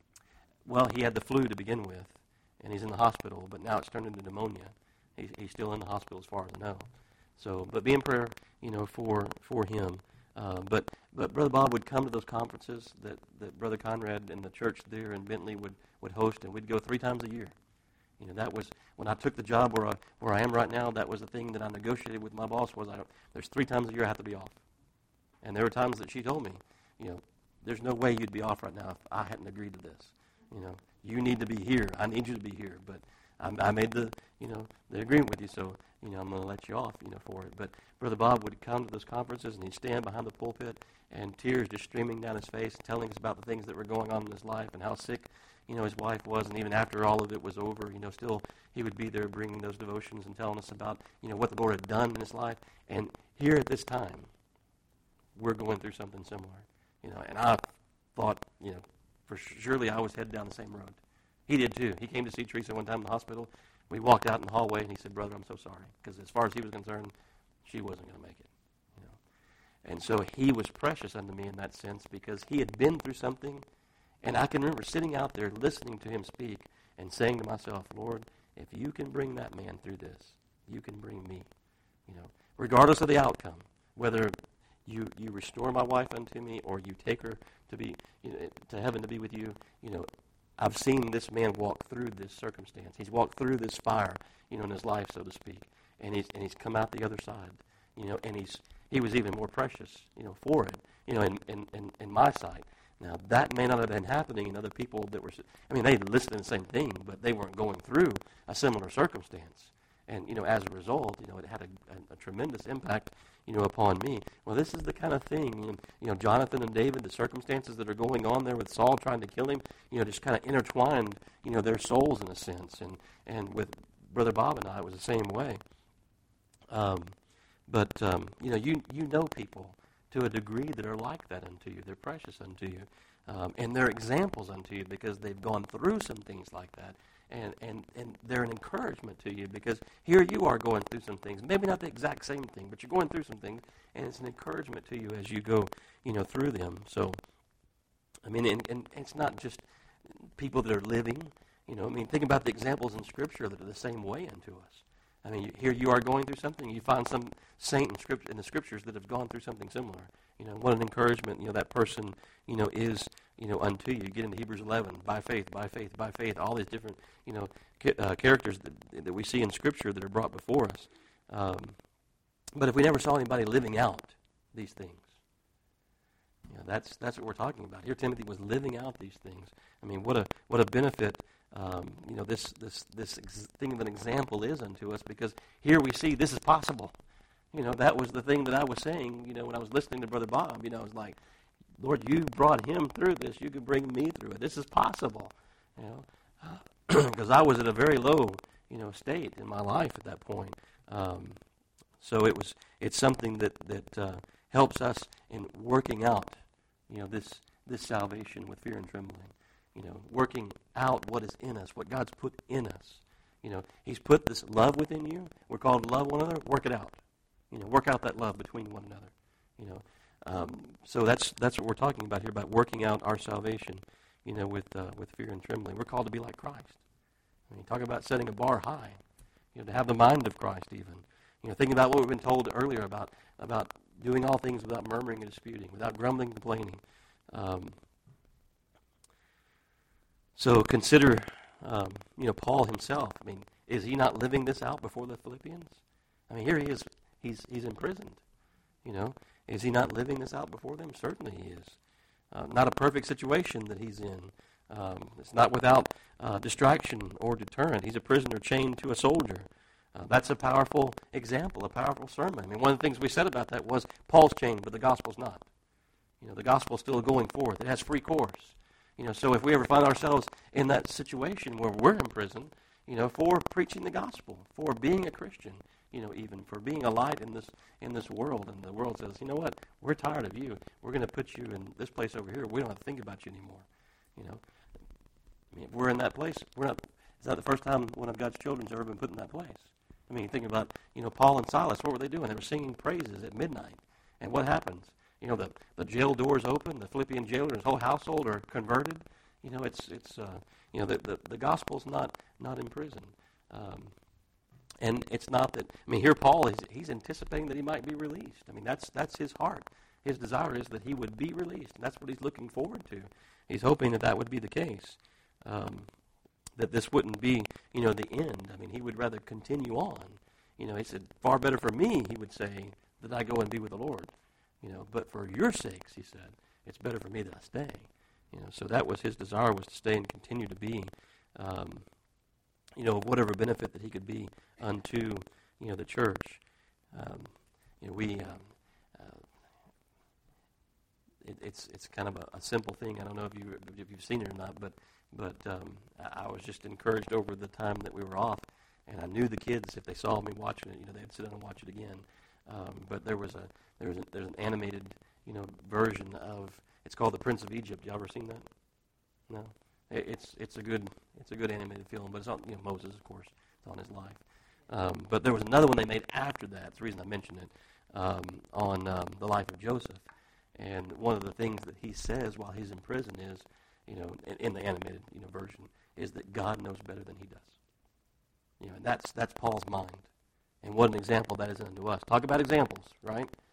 Well, he had the flu to begin with, and he's in the hospital, but now it's turned into pneumonia. He's, he's still in the hospital as far as I know. So, but be in prayer, you know, for for him. Uh, but but Brother Bob would come to those conferences that, that Brother Conrad and the church there in Bentley would, would host, and we'd go three times a year. You know, that was when I took the job where I where I am right now. That was the thing that I negotiated with my boss. Was I there's three times a year I have to be off, and there were times that she told me, you know, there's no way you'd be off right now if I hadn't agreed to this. You know, you need to be here. I need you to be here, but. I made the, you know, the agreement with you, so, you know, I'm going to let you off, you know, for it. But Brother Bob would come to those conferences, and he'd stand behind the pulpit, and tears just streaming down his face, telling us about the things that were going on in his life and how sick, you know, his wife was. And even after all of it was over, you know, still he would be there bringing those devotions and telling us about, you know, what the Lord had done in his life. And here at this time, we're going through something similar, you know. And I thought, you know, for surely I was headed down the same road. He did too. He came to see Teresa one time in the hospital. We walked out in the hallway, and he said, "Brother, I'm so sorry," because as far as he was concerned, she wasn't going to make it. You know, and so he was precious unto me in that sense because he had been through something, and I can remember sitting out there listening to him speak and saying to myself, "Lord, if you can bring that man through this, you can bring me." You know, regardless of the outcome, whether you you restore my wife unto me, or you take her to be you know, to heaven to be with you. You know, I've seen this man walk through this circumstance. He's walked through this fire, you know, in his life, so to speak, and he's and he's come out the other side. You know, and he's he was even more precious, you know, for it, you know, in in, in, in my sight. Now, that may not have been happening in other people that were, I mean, they listened to the same thing, but they weren't going through a similar circumstance. And, you know, as a result, you know, it had a, a, a tremendous impact, you know, upon me. Well, this is the kind of thing, you know, you know, Jonathan and David, the circumstances that are going on there with Saul trying to kill him, you know, just kind of intertwined, you know, their souls in a sense. And, and with Brother Bob and I, it was the same way. Um, but, um, you know, you, you know people to a degree that are like that unto you. They're precious unto you. Um, and they're examples unto you because they've gone through some things like that. And, and, and they're an encouragement to you because here you are going through some things. Maybe not the exact same thing, but you're going through some things, and it's an encouragement to you as you go, you know, through them. So, I mean, and, and it's not just people that are living. You know, I mean, think about the examples in Scripture that are the same way unto us. I mean, here you are going through something. You find some saint in, script, in the Scriptures that have gone through something similar. You know, what an encouragement, you know, that person, you know, is, you know, unto you. You get into Hebrews eleven, by faith, by faith, by faith, all these different, you know, ca- uh, characters that, that we see in Scripture that are brought before us. Um, but if we never saw anybody living out these things, you know, that's that's what we're talking about. Here Timothy was living out these things. I mean, what a what a benefit Um, you know, this this this ex- thing of an example is unto us, because here we see this is possible. You know, that was the thing that I was saying, you know, when I was listening to Brother Bob. You know, I was like, Lord, you brought him through this. You could bring me through it. This is possible, you know, because I was at a very low, you know, state in my life at that point. Um, so it was, it's something that, that uh, helps us in working out, you know, this this salvation with fear and trembling. You know, working out what is in us, what God's put in us. You know, He's put this love within you. We're called to love one another. Work it out. You know, work out that love between one another. You know, um, so that's that's what we're talking about here, about working out our salvation. You know, with uh, with fear and trembling. We're called to be like Christ. I mean, talk about setting a bar high. You know, to have the mind of Christ, even. You know, thinking about what we've been told earlier about about doing all things without murmuring and disputing, without grumbling, complaining. Um, So consider, um, you know, Paul himself. I mean, is he not living this out before the Philippians? I mean, here he is. He's he's imprisoned. You know, is he not living this out before them? Certainly he is. Uh, not a perfect situation that he's in. Um, it's not without uh, distraction or deterrent. He's a prisoner chained to a soldier. Uh, that's a powerful example, a powerful sermon. I mean, one of the things we said about that was Paul's chained, but the gospel's not. You know, the gospel's still going forth. It has free course. You know, so if we ever find ourselves in that situation where we're in prison, you know, for preaching the gospel, for being a Christian, you know, even for being a light in this in this world, and the world says, you know what, we're tired of you. We're going to put you in this place over here. We don't have to think about you anymore. You know, I mean, if we're in that place, we're not. It's not the first time one of God's children's ever been put in that place. I mean, think about, you know, Paul and Silas. What were they doing? They were singing praises at midnight, and what happens? You know, the, the jail doors open, the Philippian jailer and his whole household are converted. You know, it's, it's uh, you know, the, the, the gospel's not, not in prison. Um, and it's not that, I mean, here Paul, is he's anticipating that he might be released. I mean, that's that's his heart. His desire is that he would be released, and that's what he's looking forward to. He's hoping that that would be the case, um, that this wouldn't be, you know, the end. I mean, he would rather continue on. You know, he said, far better for me, he would say, that I go and be with the Lord. You know, but for your sakes, he said, it's better for me that I stay. You know, so that was his desire, was to stay and continue to be, um, you know, of whatever benefit that he could be unto, you know, the church. Um, you know, we, um, uh, it, it's it's kind of a, a simple thing. I don't know if you if you've seen it or not, but but um, I, I was just encouraged over the time that we were off, and I knew the kids, if they saw me watching it, you know, they'd sit down and watch it again. Um, but there was a there's a, there's an animated, you know, version of, it's called The Prince of Egypt. You ever seen that? No. It, it's it's a good it's a good animated film, but it's on, you know, Moses, of course, it's on his life. Um, but there was another one they made after that. That's the reason I mentioned it, um, on um, the life of Joseph. And one of the things that he says while he's in prison is, you know, in, in the animated, you know, version, is that God knows better than he does. You know, and that's that's Paul's mind. And what an example that is unto us. Talk about examples, right?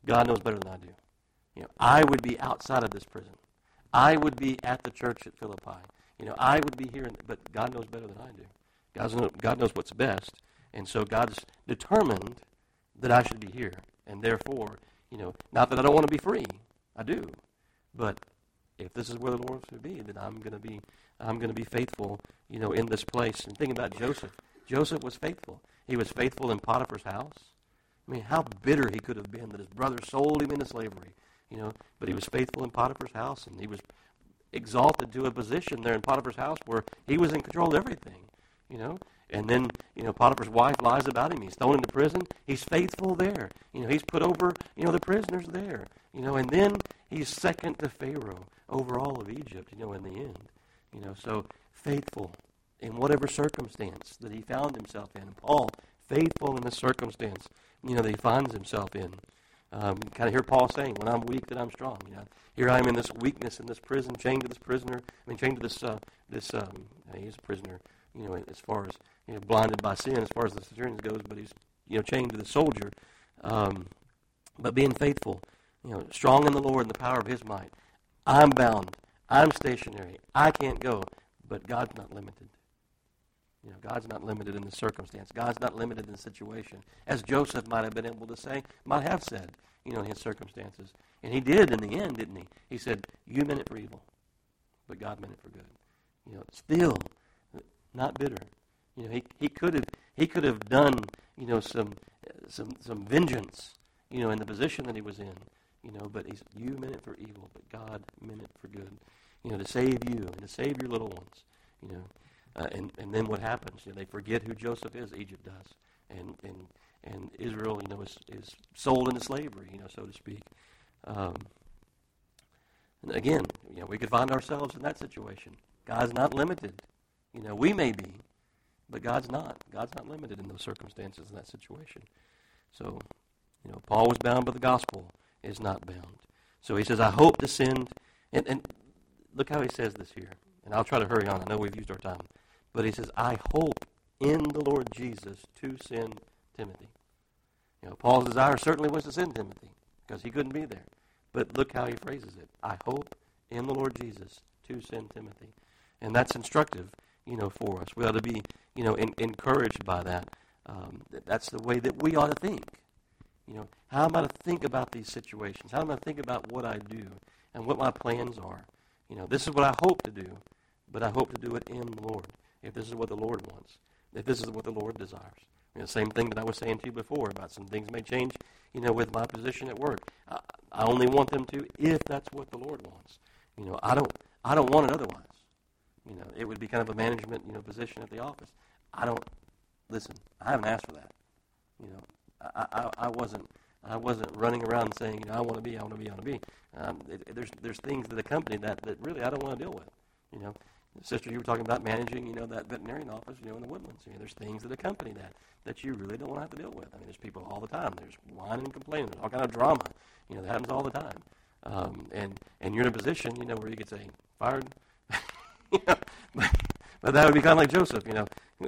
God knows better than I do. You know, I would be outside of this prison. I would be at the church at Philippi. You know, I would be here, but God knows better than I do. God knows, God knows what's best, and so God's determined that I should be here, and therefore, you know, not that I don't want to be free, I do, but if this is where the Lord wants me to be, then I'm going to be, I'm going to be faithful, you know, in this place. And thinking about Joseph, Joseph was faithful. He was faithful in Potiphar's house. I mean, how bitter he could have been that his brother sold him into slavery, you know, but he was faithful in Potiphar's house, and he was exalted to a position there in Potiphar's house where he was in control of everything, you know. And then, you know, Potiphar's wife lies about him. He's thrown into prison. He's faithful there. You know, he's put over, you know, the prisoners there. You know, and then he's second to Pharaoh over all of Egypt, you know, in the end. You know, so faithful in whatever circumstance that he found himself in. And Paul, faithful in the circumstance, you know, that he finds himself in. Um, kind of hear Paul saying, when I'm weak, that I'm strong. You know, here I am in this weakness in this prison, chained to this prisoner. I mean, chained to this, uh, this um, he is a prisoner, you know, as far as, you know, blinded by sin as far as the centurion goes, but he's, you know, chained to the soldier. Um, but being faithful, you know, strong in the Lord and the power of his might. I'm bound. I'm stationary. I can't go, but God's not limited. You know, God's not limited in the circumstance. God's not limited in the situation. As Joseph might have been able to say, might have said, you know, in his circumstances. And he did in the end, didn't he? He said, you meant it for evil, but God meant it for good. You know, still not bitter. You know, he he could have he could have done, you know, some some some vengeance, you know, in the position that he was in. You know, but he's you meant it for evil, but God meant it for good. You know, to save you and to save your little ones. You know. Uh, and, and then what happens? You know, they forget who Joseph is. Egypt does, and and and Israel, you know, is is sold into slavery, you know, so to speak. Um, and again, you know, we could find ourselves in that situation. God's not limited. You know, we may be, but God's not. God's not limited in those circumstances in that situation. So, you know, Paul was bound, but the gospel is not bound. So he says, I hope to send, and, and look how he says this here. And I'll try to hurry on. I know we've used our time. But he says, I hope in the Lord Jesus to send Timothy. You know, Paul's desire certainly was to send Timothy because he couldn't be there. But look how he phrases it. I hope in the Lord Jesus to send Timothy. And that's instructive, you know, for us. We ought to be, you know, in, encouraged by that. Um, that's the way that we ought to think. You know, how am I to think about these situations? How am I to think about what I do and what my plans are? You know, this is what I hope to do, but I hope to do it in the Lord. If this is what the Lord wants, if this is what the Lord desires. You know, same thing that I was saying to you before about some things may change, you know, with my position at work. I, I only want them to if that's what the Lord wants. You know, I don't, I don't want it otherwise. You know, it would be kind of a management, you know, position at the office. I don't, listen, I haven't asked for that. You know, I, I, I wasn't, I wasn't running around saying, you know, I want to be, I want to be, I want to be. Um, it, there's, there's things that accompany that that really I don't want to deal with. You know. Sister, you were talking about managing, you know, that veterinarian office, you know, in the Woodlands. You know, there's things that accompany that that you really don't want to have to deal with. I mean, there's people all the time. There's whining and complaining. There's all kind of drama. You know, that happens all the time. Um, and and you're in a position, you know, where you could say, fired. you know, but, but that would be kind of like Joseph, you know.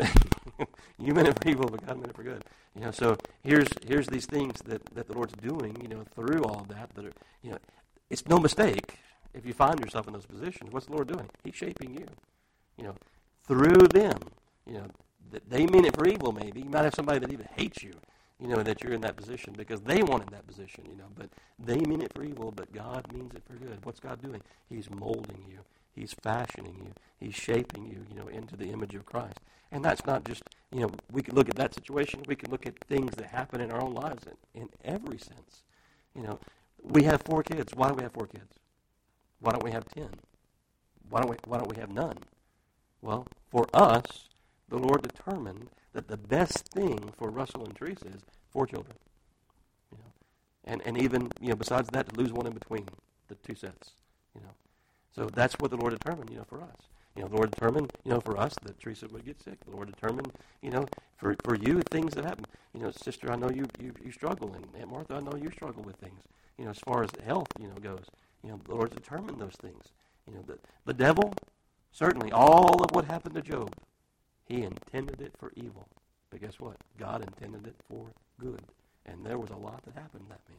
You meant it for evil, but God meant it for good. You know, so here's here's these things that, that the Lord's doing, you know, through all of that. That are, you know, it's no mistake. If you find yourself in those positions, what's the Lord doing? He's shaping you, you know, through them. You know, that they mean it for evil. Maybe you might have somebody that even hates you, you know, that you're in that position because they wanted that position, you know. But they mean it for evil, but God means it for good. What's God doing? He's molding you. He's fashioning you. He's shaping you, you know, into the image of Christ. And that's not just, you know, we can look at that situation. We can look at things that happen in our own lives in, in every sense. You know, we have four kids. Why do we have four kids? Why don't we have ten? Why don't we, why don't we have none? Well, for us, the Lord determined that the best thing for Russell and Teresa is four children. You know, and, and even, you know, besides that, to lose one in between the two sets. You know, so that's what the Lord determined, you know, for us. You know, the Lord determined, you know, for us that Teresa would get sick. The Lord determined, you know, for for you, things that happen. You know, sister, I know you, you, you struggle, and Aunt Martha, I know you struggle with things, you know, as far as health, you know, goes. You know, the Lord's determined those things. You know, the, the devil, certainly, all of what happened to Job, he intended it for evil. But guess what? God intended it for good. And there was a lot that happened to that man.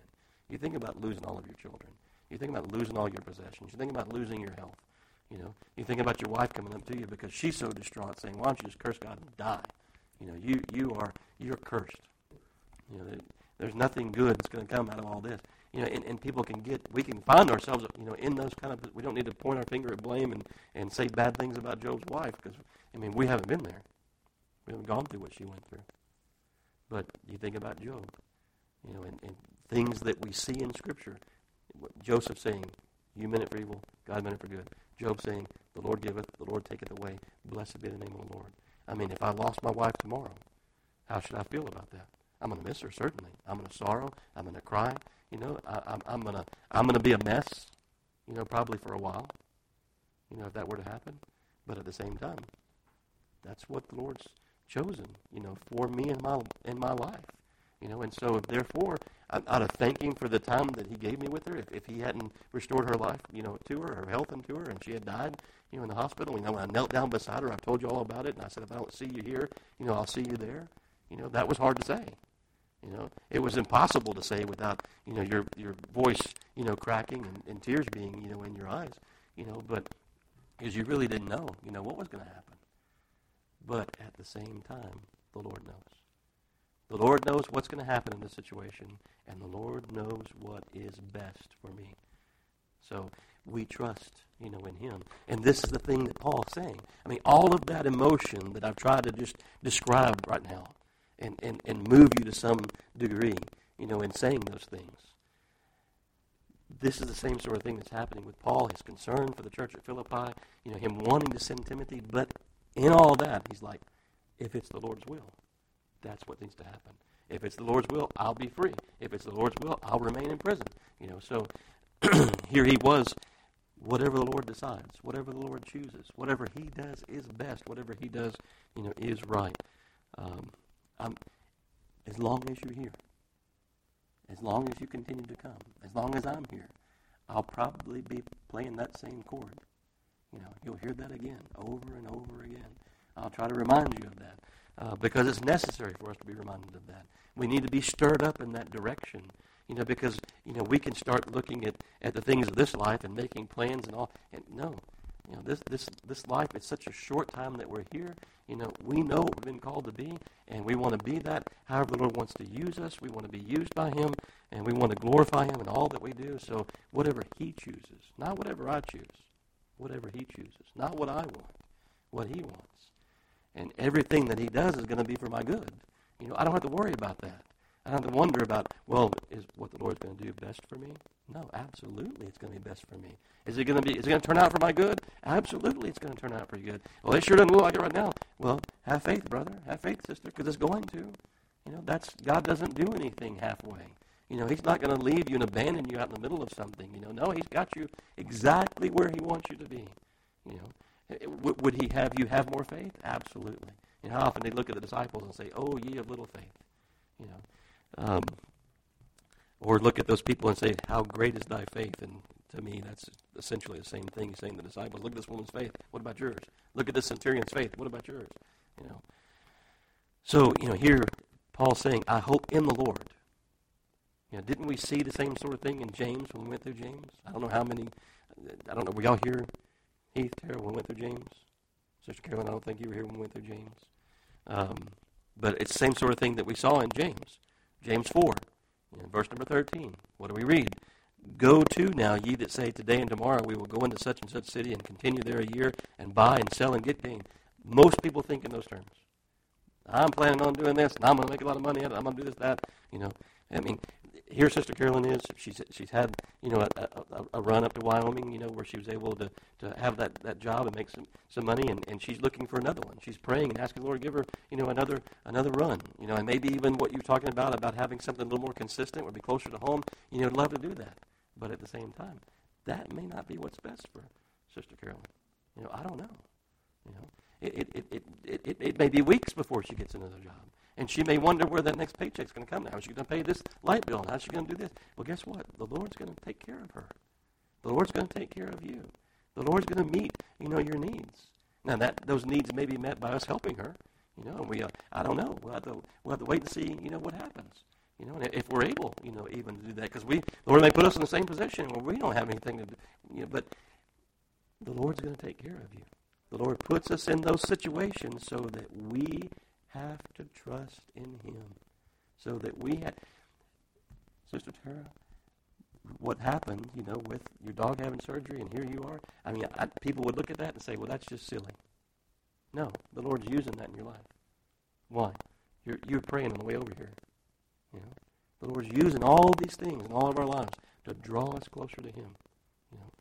You think about losing all of your children. You think about losing all your possessions. You think about losing your health. You know, you think about your wife coming up to you because she's so distraught, saying, "Why don't you just curse God and die?" You know, you you are you're cursed. You know, there's nothing good that's going to come out of all this. You know, and, and people can get, we can find ourselves, you know, in those kind of, we don't need to point our finger at blame and, and say bad things about Job's wife because, I mean, we haven't been there. We haven't gone through what she went through. But you think about Job, you know, and, and things that we see in Scripture. Joseph saying, "You meant it for evil, God meant it for good." Job saying, "The Lord giveth, the Lord taketh away. Blessed be the name of the Lord." I mean, if I lost my wife tomorrow, how should I feel about that? I'm going to miss her, certainly. I'm going to sorrow. I'm going to cry. You know, I, I'm, I'm going to I'm going to be a mess, you know, probably for a while, you know, if that were to happen. But at the same time, that's what the Lord's chosen, you know, for me in my in my life. You know, and so therefore, I ought to thank him for the time that he gave me with her. If, if he hadn't restored her life, you know, to her, her health into her, and she had died, you know, in the hospital, you know, when I knelt down beside her, I've told you all about it, and I said, if I don't see you here, you know, I'll see you there. You know, that was hard to say. You know, it was impossible to say without, you know, your your voice, you know, cracking and, and tears being, you know, in your eyes, you know, but because you really didn't know, you know, what was going to happen. But at the same time, the Lord knows. The Lord knows what's going to happen in this situation, and the Lord knows what is best for me. So we trust, you know, in him. And this is the thing that Paul's saying. I mean, all of that emotion that I've tried to just describe right now and, and, and move you to some degree, you know, in saying those things. This is the same sort of thing that's happening with Paul, his concern for the church at Philippi, you know, him wanting to send Timothy, but in all that, he's like, if it's the Lord's will, that's what needs to happen. If it's the Lord's will, I'll be free. If it's the Lord's will, I'll remain in prison. You know, so here he was, whatever the Lord decides, whatever the Lord chooses, whatever he does is best, whatever he does, you know, is right. Um, I'm, as long as you're here, as long as you continue to come, as long as I'm here, I'll probably be playing that same chord. You know, you'll hear that again, over and over again. I'll try to remind you of that. Uh, because it's necessary for us to be reminded of that. We need to be stirred up in that direction, you know, because, you know, we can start looking at, at the things of this life and making plans and all. And no, you know, this this this life is such a short time that we're here. You know, we know what we've been called to be, and we want to be that. However the Lord wants to use us, we want to be used by him, and we want to glorify him in all that we do. So whatever he chooses, not whatever I choose, whatever he chooses, not what I want, what he wants. And everything that he does is going to be for my good. You know, I don't have to worry about that. I don't have to wonder about, well, is what the Lord's going to do best for me? No, absolutely it's going to be best for me. Is it going to be, is it going to turn out for my good? Absolutely it's going to turn out for your good. Well, it sure doesn't look like it right now. Well, have faith, brother. Have faith, sister, because it's going to. You know, that's, God doesn't do anything halfway. You know, he's not going to leave you and abandon you out in the middle of something. You know, no, he's got you exactly where he wants you to be. You know. Would he have you have more faith? Absolutely. You know, how often they look at the disciples and say, "Oh, ye of little faith," you know, um, or look at those people and say, "How great is thy faith?" And to me, that's essentially the same thing he's saying to the disciples. Look at this woman's faith. What about yours? Look at this centurion's faith. What about yours? You know. So you know, here Paul's saying, "I hope in the Lord." You know, didn't we see the same sort of thing in James when we went through James? I don't know how many. I don't know. Were y'all here? Heath, Carol, when we went through James. Sister Carolyn, I don't think you were here when we went through James. Um, but it's the same sort of thing that we saw in James. James four, you know, verse number thirteen. What do we read? Go to now, ye that say, today and tomorrow we will go into such and such city and continue there a year and buy and sell and get gain. Most people think in those terms. I'm planning on doing this, and I'm going to make a lot of money out of it. I'm going to do this, that. You know, I mean, here Sister Carolyn is. She's she's had, you know, a, a, a run up to Wyoming, you know, where she was able to, to have that, that job and make some, some money, and, and she's looking for another one. She's praying and asking the Lord to give her, you know, another another run. You know, and maybe even what you're talking about, about having something a little more consistent, would be closer to home. You know, I'd love to do that. But at the same time, that may not be what's best for Sister Carolyn. You know, I don't know. You know, it it, it, it, it, it may be weeks before she gets another job. And she may wonder where that next paycheck's going to come. How is she going to pay this light bill? How's she going to do this? Well, guess what? The Lord's going to take care of her. The Lord's going to take care of you. The Lord's going to meet, you know, your needs. Now, that those needs may be met by us helping her. You know, we uh, I don't know. We'll have to we'll have to wait and see, you know, what happens. You know, and if we're able, you know, even to do that, because we, the Lord may put us in the same position where we don't have anything to do, you know, but the Lord's going to take care of you. The Lord puts us in those situations so that we have to trust in Him. So that we have, Sister Tara, what happened, you know, with your dog having surgery and here you are, I mean, I, people would look at that and say, well, that's just silly. No, the Lord's using that in your life. Why? You're, you're praying on the way over here. You know, the Lord's using all these things in all of our lives to draw us closer to Him. You know.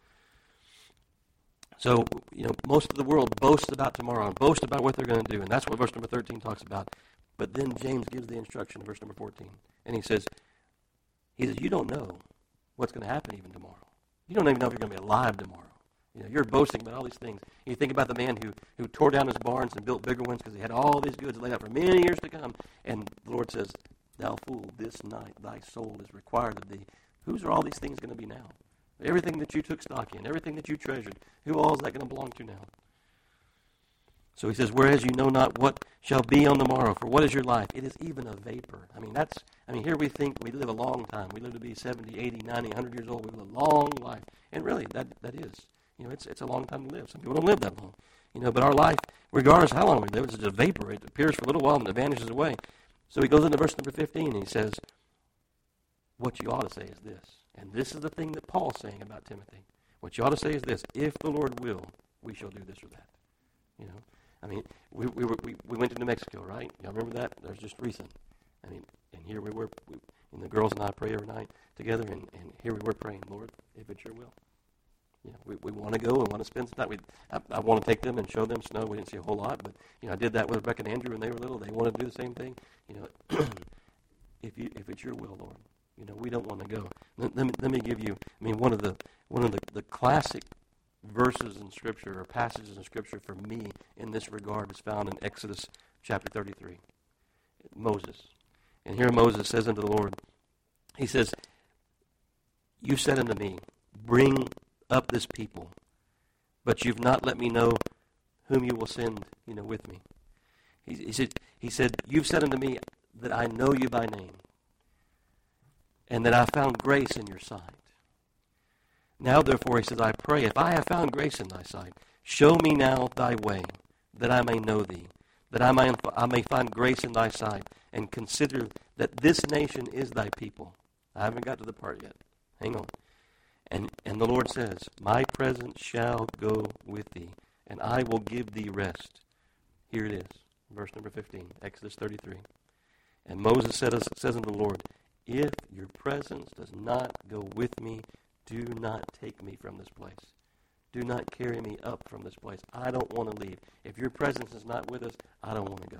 So, you know, most of the world boasts about tomorrow and boasts about what they're going to do, and that's what verse number thirteen talks about. But then James gives the instruction in verse number fourteen, and he says, he says, you don't know what's going to happen even tomorrow. You don't even know if you're going to be alive tomorrow. You know, you're boasting about all these things. You think about the man who, who tore down his barns and built bigger ones because he had all these goods laid out for many years to come. And the Lord says, thou fool, this night thy soul is required of thee. Whose are all these things going to be now? Everything that you took stock in, everything that you treasured, who all is that going to belong to now? So he says, whereas you know not what shall be on the morrow, for what is your life? It is even a vapor. I mean, that's, I mean, here we think we live a long time. We live to be seventy, eighty, ninety, one hundred years old. We live a long life. And really, that that is. You know, it's it's a long time to live. Some people don't live that long. You know, but our life, regardless of how long we live, it's just a vapor. It appears for a little while and it vanishes away. So he goes into verse number fifteen and he says, what you ought to say is this. And this is the thing that Paul's saying about Timothy. What you ought to say is this. If the Lord will, we shall do this or that. You know, I mean, we we were, we, we went to New Mexico, right? Y'all remember that? That was just recent. I mean, and here we were, we, and the girls and I pray every night together, and, and here we were praying, Lord, if it's your will. You know, we, we want to go and want to spend some time. We, I, I want to take them and show them snow. We didn't see a whole lot, but, you know, I did that with Rebecca and Andrew when they were little. They wanted to do the same thing. You know, if you if it's your will, Lord, you know, we don't want to go. Let, let, me, let me give you, I mean, one of the one of the, the classic verses in Scripture or passages in Scripture for me in this regard is found in Exodus chapter thirty-three. Moses. And here Moses says unto the Lord, he says, you said unto me, bring up this people, but you've not let me know whom you will send, you know, with me. He, he said, he said, you've said unto me that I know you by name, and that I found grace in your sight. Now, therefore, he says, I pray, if I have found grace in thy sight, show me now thy way, that I may know thee, that I may, I may find grace in thy sight, and consider that this nation is thy people. I haven't got to the part yet. Hang on. And and the Lord says, my presence shall go with thee, and I will give thee rest. Here it is, verse number fifteen, Exodus thirty-three. And Moses said, says unto the Lord, if your presence does not go with me, do not take me from this place. Do not carry me up from this place. I don't want to leave. If your presence is not with us, I don't want to go.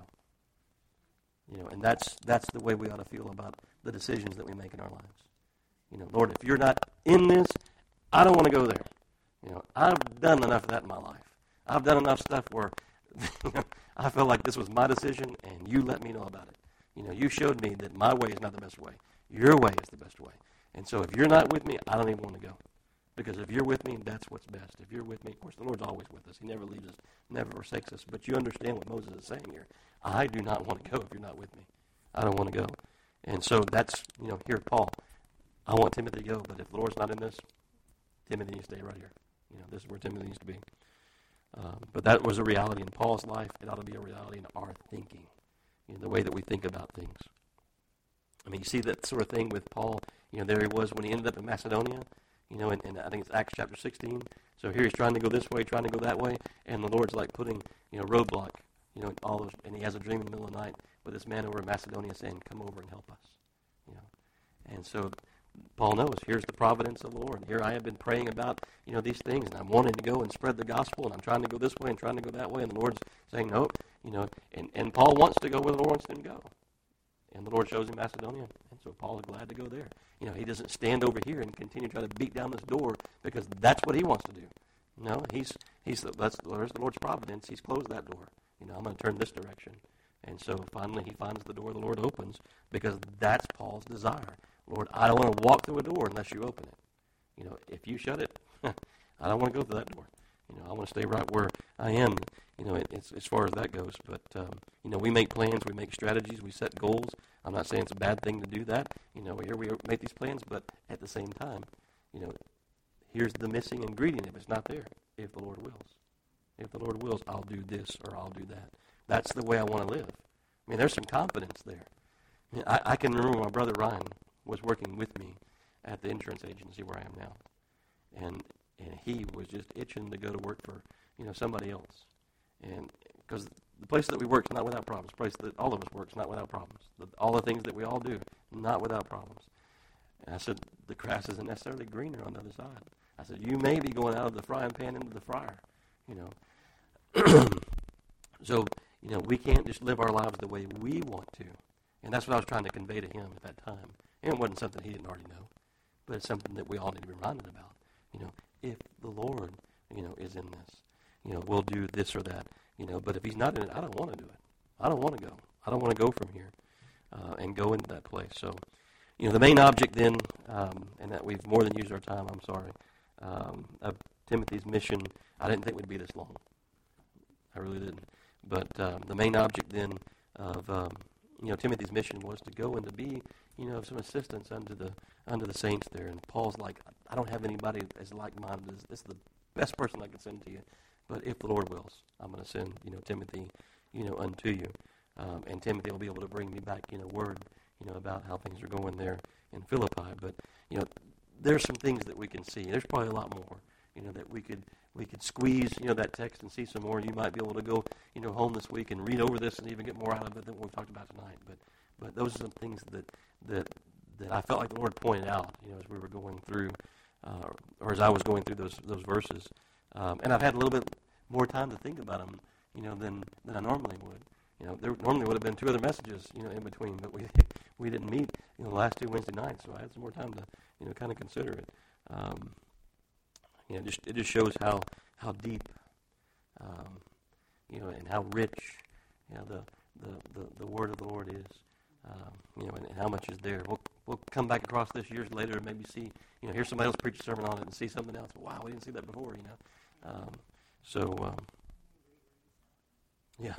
You know, and that's that's the way we ought to feel about the decisions that we make in our lives. You know, Lord, if you're not in this, I don't want to go there. You know, I've done enough of that in my life. I've done enough stuff where you know, I felt like this was my decision, and you let me know about it. You know, you showed me that my way is not the best way. Your way is the best way. And so if you're not with me, I don't even want to go. Because if you're with me, that's what's best. If you're with me, of course, the Lord's always with us. He never leaves us, never forsakes us. But you understand what Moses is saying here. I do not want to go if you're not with me. I don't want to go. And so that's, you know, here, Paul, I want Timothy to go, but if the Lord's not in this, Timothy needs to stay right here. You know, this is where Timothy needs to be. Um, but that was a reality in Paul's life. It ought to be a reality in our thinking, you know, the way that we think about things. I mean, you see that sort of thing with Paul. You know, there he was when he ended up in Macedonia. You know, and, and I think it's Acts chapter sixteen. So here he's trying to go this way, trying to go that way, and the Lord's like putting, you know, roadblock, you know, all those, and he has a dream in the middle of the night with this man over in Macedonia saying, come over and help us. You know, and so Paul knows, here's the providence of the Lord. Here I have been praying about, you know, these things, and I'm wanting to go and spread the gospel, and I'm trying to go this way and trying to go that way, and the Lord's saying, nope, you know, and, and Paul wants to go where the Lord wants him to go. And the Lord shows him Macedonia, and so Paul is glad to go there. You know, he doesn't stand over here and continue to try to beat down this door because that's what he wants to do. No, he's he's that's there's the Lord's providence. He's closed that door. You know, I'm going to turn this direction. And so finally he finds the door the Lord opens because that's Paul's desire. Lord, I don't want to walk through a door unless you open it. You know, if you shut it, I don't want to go through that door. You know, I want to stay right where I am. you know, it, it's as far as that goes. But um, you know, we make plans, we make strategies, we set goals. I'm not saying it's a bad thing to do that. You know, here we make these plans, but at the same time, you know, here's the missing ingredient if it's not there. If the Lord wills, if the Lord wills, I'll do this or I'll do that. That's the way I want to live. I mean, there's some confidence there. I, mean, I, I can remember my brother Ryan was working with me at the insurance agency where I am now, and and he was just itching to go to work for, you know, somebody else, and because the place that we work is not without problems. The place that all of us work is not without problems. The, all the things that we all do, not without problems. And I said, the grass isn't necessarily greener on the other side. I said, you may be going out of the frying pan into the fryer, you know. So, you know, we can't just live our lives the way we want to. And that's what I was trying to convey to him at that time. And it wasn't something he didn't already know, but it's something that we all need to be reminded about. You know, if the Lord, you know, is in this, you know, we'll do this or that, you know. But if he's not in it, I don't want to do it. I don't want to go. I don't want to go from here uh, and go into that place. So, you know, the main object then, um, and that we've more than used our time, I'm sorry, um, of Timothy's mission, I didn't think would be this long. I really didn't. But um, the main object then of, um, you know, Timothy's mission was to go and to be, you know, some assistance unto the unto the saints there. And Paul's like, I don't have anybody as like-minded as this is the best person I can send to you. But if the Lord wills, I'm going to send, you know, Timothy, you know, unto you. Um, and Timothy will be able to bring me back, you know, word, you know, about how things are going there in Philippi. But, you know, there's some things that we can see. There's probably a lot more, you know, that we could we could squeeze, you know, that text and see some more. You might be able to go, you know, home this week and read over this and even get more out of it than what we've talked about tonight. But but those are some things that that that I felt like the Lord pointed out, you know, as we were going through, uh, or as I was going through those those verses. Um, and I've had a little bit more time to think about them, you know, than than I normally would. You know, there normally would have been two other messages, you know, in between, but we we didn't meet, you know, the last two Wednesday nights, so I had some more time to, you know, kind of consider it. Um, you know, just it just shows how how deep, um, you know, and how rich, you know, the the, the, the word of the Lord is, um, you know, and, and how much is there. We'll we'll come back across this years later and maybe see, you know, hear somebody else preach a sermon on it and see something else. Wow, we didn't see that before, you know. Um, so, um, yeah.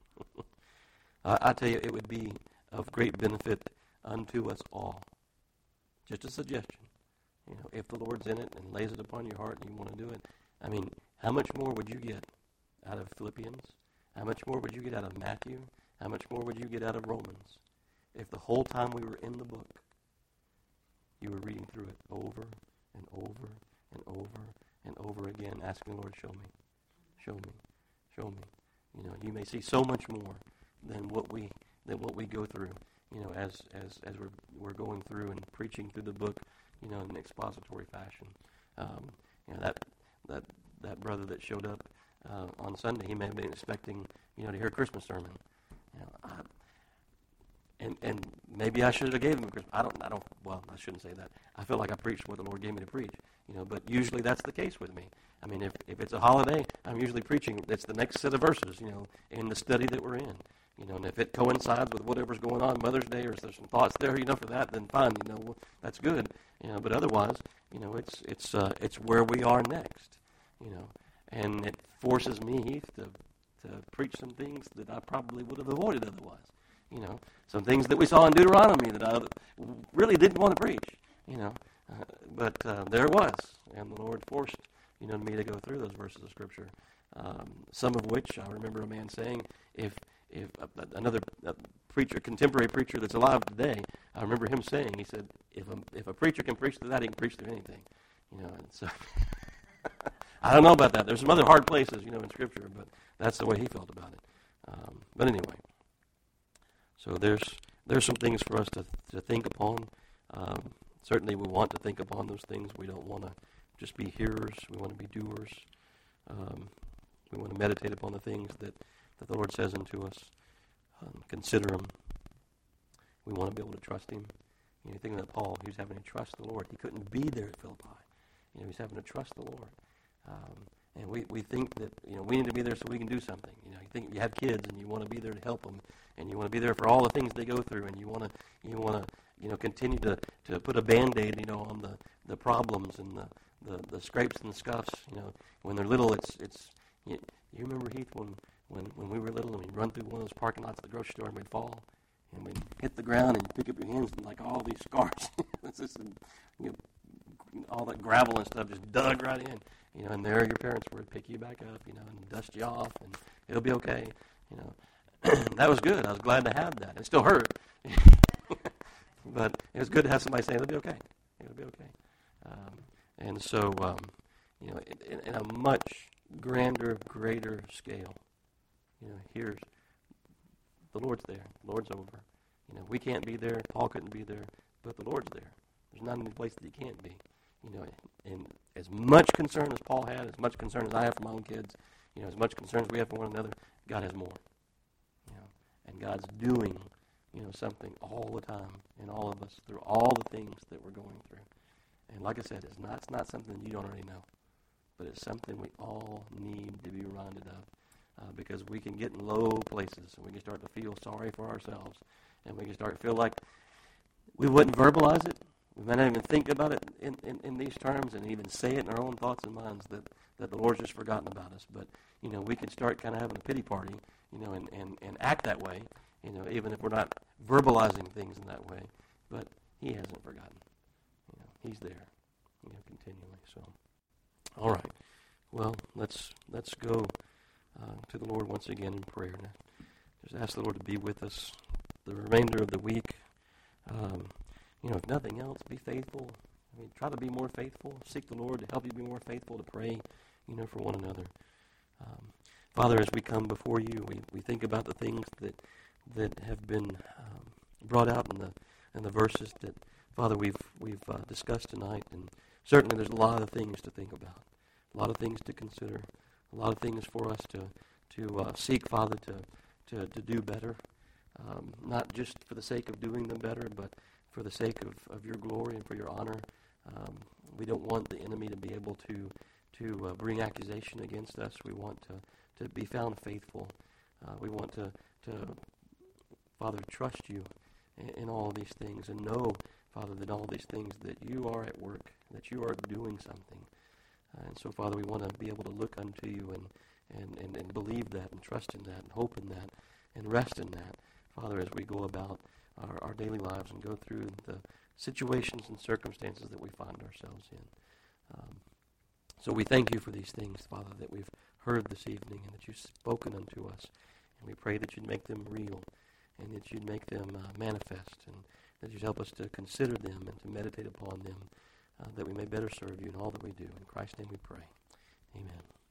I, I tell you, it would be of great benefit unto us all. Just a suggestion. You know, if the Lord's in it and lays it upon your heart and you want to do it, I mean, how much more would you get out of Philippians? How much more would you get out of Matthew? How much more would you get out of Romans? If the whole time we were in the book, you were reading through it over and over and over and over again, asking the Lord, show me, show me, show me. You know, you may see so much more than what we than what we go through. You know, as as as we're we're going through and preaching through the book, you know, in an expository fashion. Um, you know, that that that brother that showed up uh, on Sunday, he may have been expecting, you know, to hear a Christmas sermon. You know, I, and and maybe I should have gave him a Christmas. I don't. I don't. Well, I shouldn't say that. I feel like I preached what the Lord gave me to preach. You know, but usually that's the case with me. I mean, if if it's a holiday, I'm usually preaching. It's the next set of verses, you know, in the study that we're in. You know, and if it coincides with whatever's going on Mother's Day, or if there's some thoughts there, you know, for that, then fine. You know, well, that's good. You know, but otherwise, you know, it's it's uh, it's where we are next. You know, and it forces me, Heath, to to preach some things that I probably would have avoided otherwise. You know, some things that we saw in Deuteronomy that I really didn't want to preach. You know, uh, but uh, there it was, and the Lord forced, you know, me to go through those verses of Scripture. Um, some of which I remember a man saying, if if uh, another uh, preacher, contemporary preacher that's alive today, I remember him saying, he said, if a if a preacher can preach through that, he can preach through anything. You know, and so I don't know about that. There's some other hard places, you know, in Scripture, but that's the way he felt about it. Um, but anyway. So there's there's some things for us to to think upon. Um, certainly, we want to think upon those things. We don't want to just be hearers. We want to be doers. Um, we want to meditate upon the things that, that the Lord says unto us. Um, consider them. We want to be able to trust Him. You know, think about Paul. He was having to trust the Lord. He couldn't be there at Philippi. You know, he's having to trust the Lord. Um, And we, we think that, you know, we need to be there so we can do something. You know, you think you have kids and you want to be there to help them, and you want to be there for all the things they go through, and you want to, you want to, you know, continue to, to put a Band-Aid, you know, on the, the problems and the, the, the scrapes and the scuffs. You know, when they're little, it's it's you, You remember, Heath, when, when, when we were little and we'd run through one of those parking lots at the grocery store and we'd fall and we'd hit the ground and you pick up your hands and like all these scars. It's just, you know, all that gravel and stuff just dug right in. You know, and there your parents would pick you back up, you know, and dust you off, and it'll be okay. You know, that was good. I was glad to have that. It still hurt, but it was good to have somebody say it'll be okay. It'll be okay. Um, and so, um, you know, in, in a much grander, greater scale, you know, here's the Lord's there. The Lord's over. You know, we can't be there. Paul couldn't be there, but the Lord's there. There's not any place that he can't be. You know, and as much concern as Paul had, as much concern as I have for my own kids, you know, as much concern as we have for one another, God has more. You know, and God's doing, you know, something all the time in all of us through all the things that we're going through. And like I said, it's not it's not something you don't already know, but it's something we all need to be reminded of, uh, because we can get in low places and we can start to feel sorry for ourselves, and we can start to feel like we wouldn't verbalize it. We might not even think about it in, in, in these terms and even say it in our own thoughts and minds that, that the Lord's just forgotten about us. But, you know, we can start kind of having a pity party, you know, and, and, and act that way, you know, even if we're not verbalizing things in that way. But he hasn't forgotten. You know, he's there, you know, continually. So, all right. Well, let's let's go uh, to the Lord once again in prayer. Now, just ask the Lord to be with us the remainder of the week. Um You know, if nothing else, be faithful. I mean, try to be more faithful. Seek the Lord to help you be more faithful, to pray, you know, for one another. Um, Father, as we come before you, we, we think about the things that that have been um, brought out in the in the verses that, Father, we've we've uh, discussed tonight. And certainly, there's a lot of things to think about, a lot of things to consider, a lot of things for us to to uh, seek, Father, to to to do better, um, not just for the sake of doing them better, but for the sake of, of your glory and for your honor. Um, we don't want the enemy to be able to to uh, bring accusation against us. We want to, to be found faithful. Uh, we want to, to, Father, trust you in, in all these things and know, Father, that all these things that you are at work, that you are doing something. Uh, and so, Father, we want to be able to look unto you and, and, and, and believe that and trust in that and hope in that and rest in that, Father, as we go about Our, our daily lives and go through the situations and circumstances that we find ourselves in. Um, so we thank you for these things, Father, that we've heard this evening and that you've spoken unto us. And we pray that you'd make them real and that you'd make them uh, manifest and that you'd help us to consider them and to meditate upon them, uh, that we may better serve you in all that we do. In Christ's name we pray. Amen.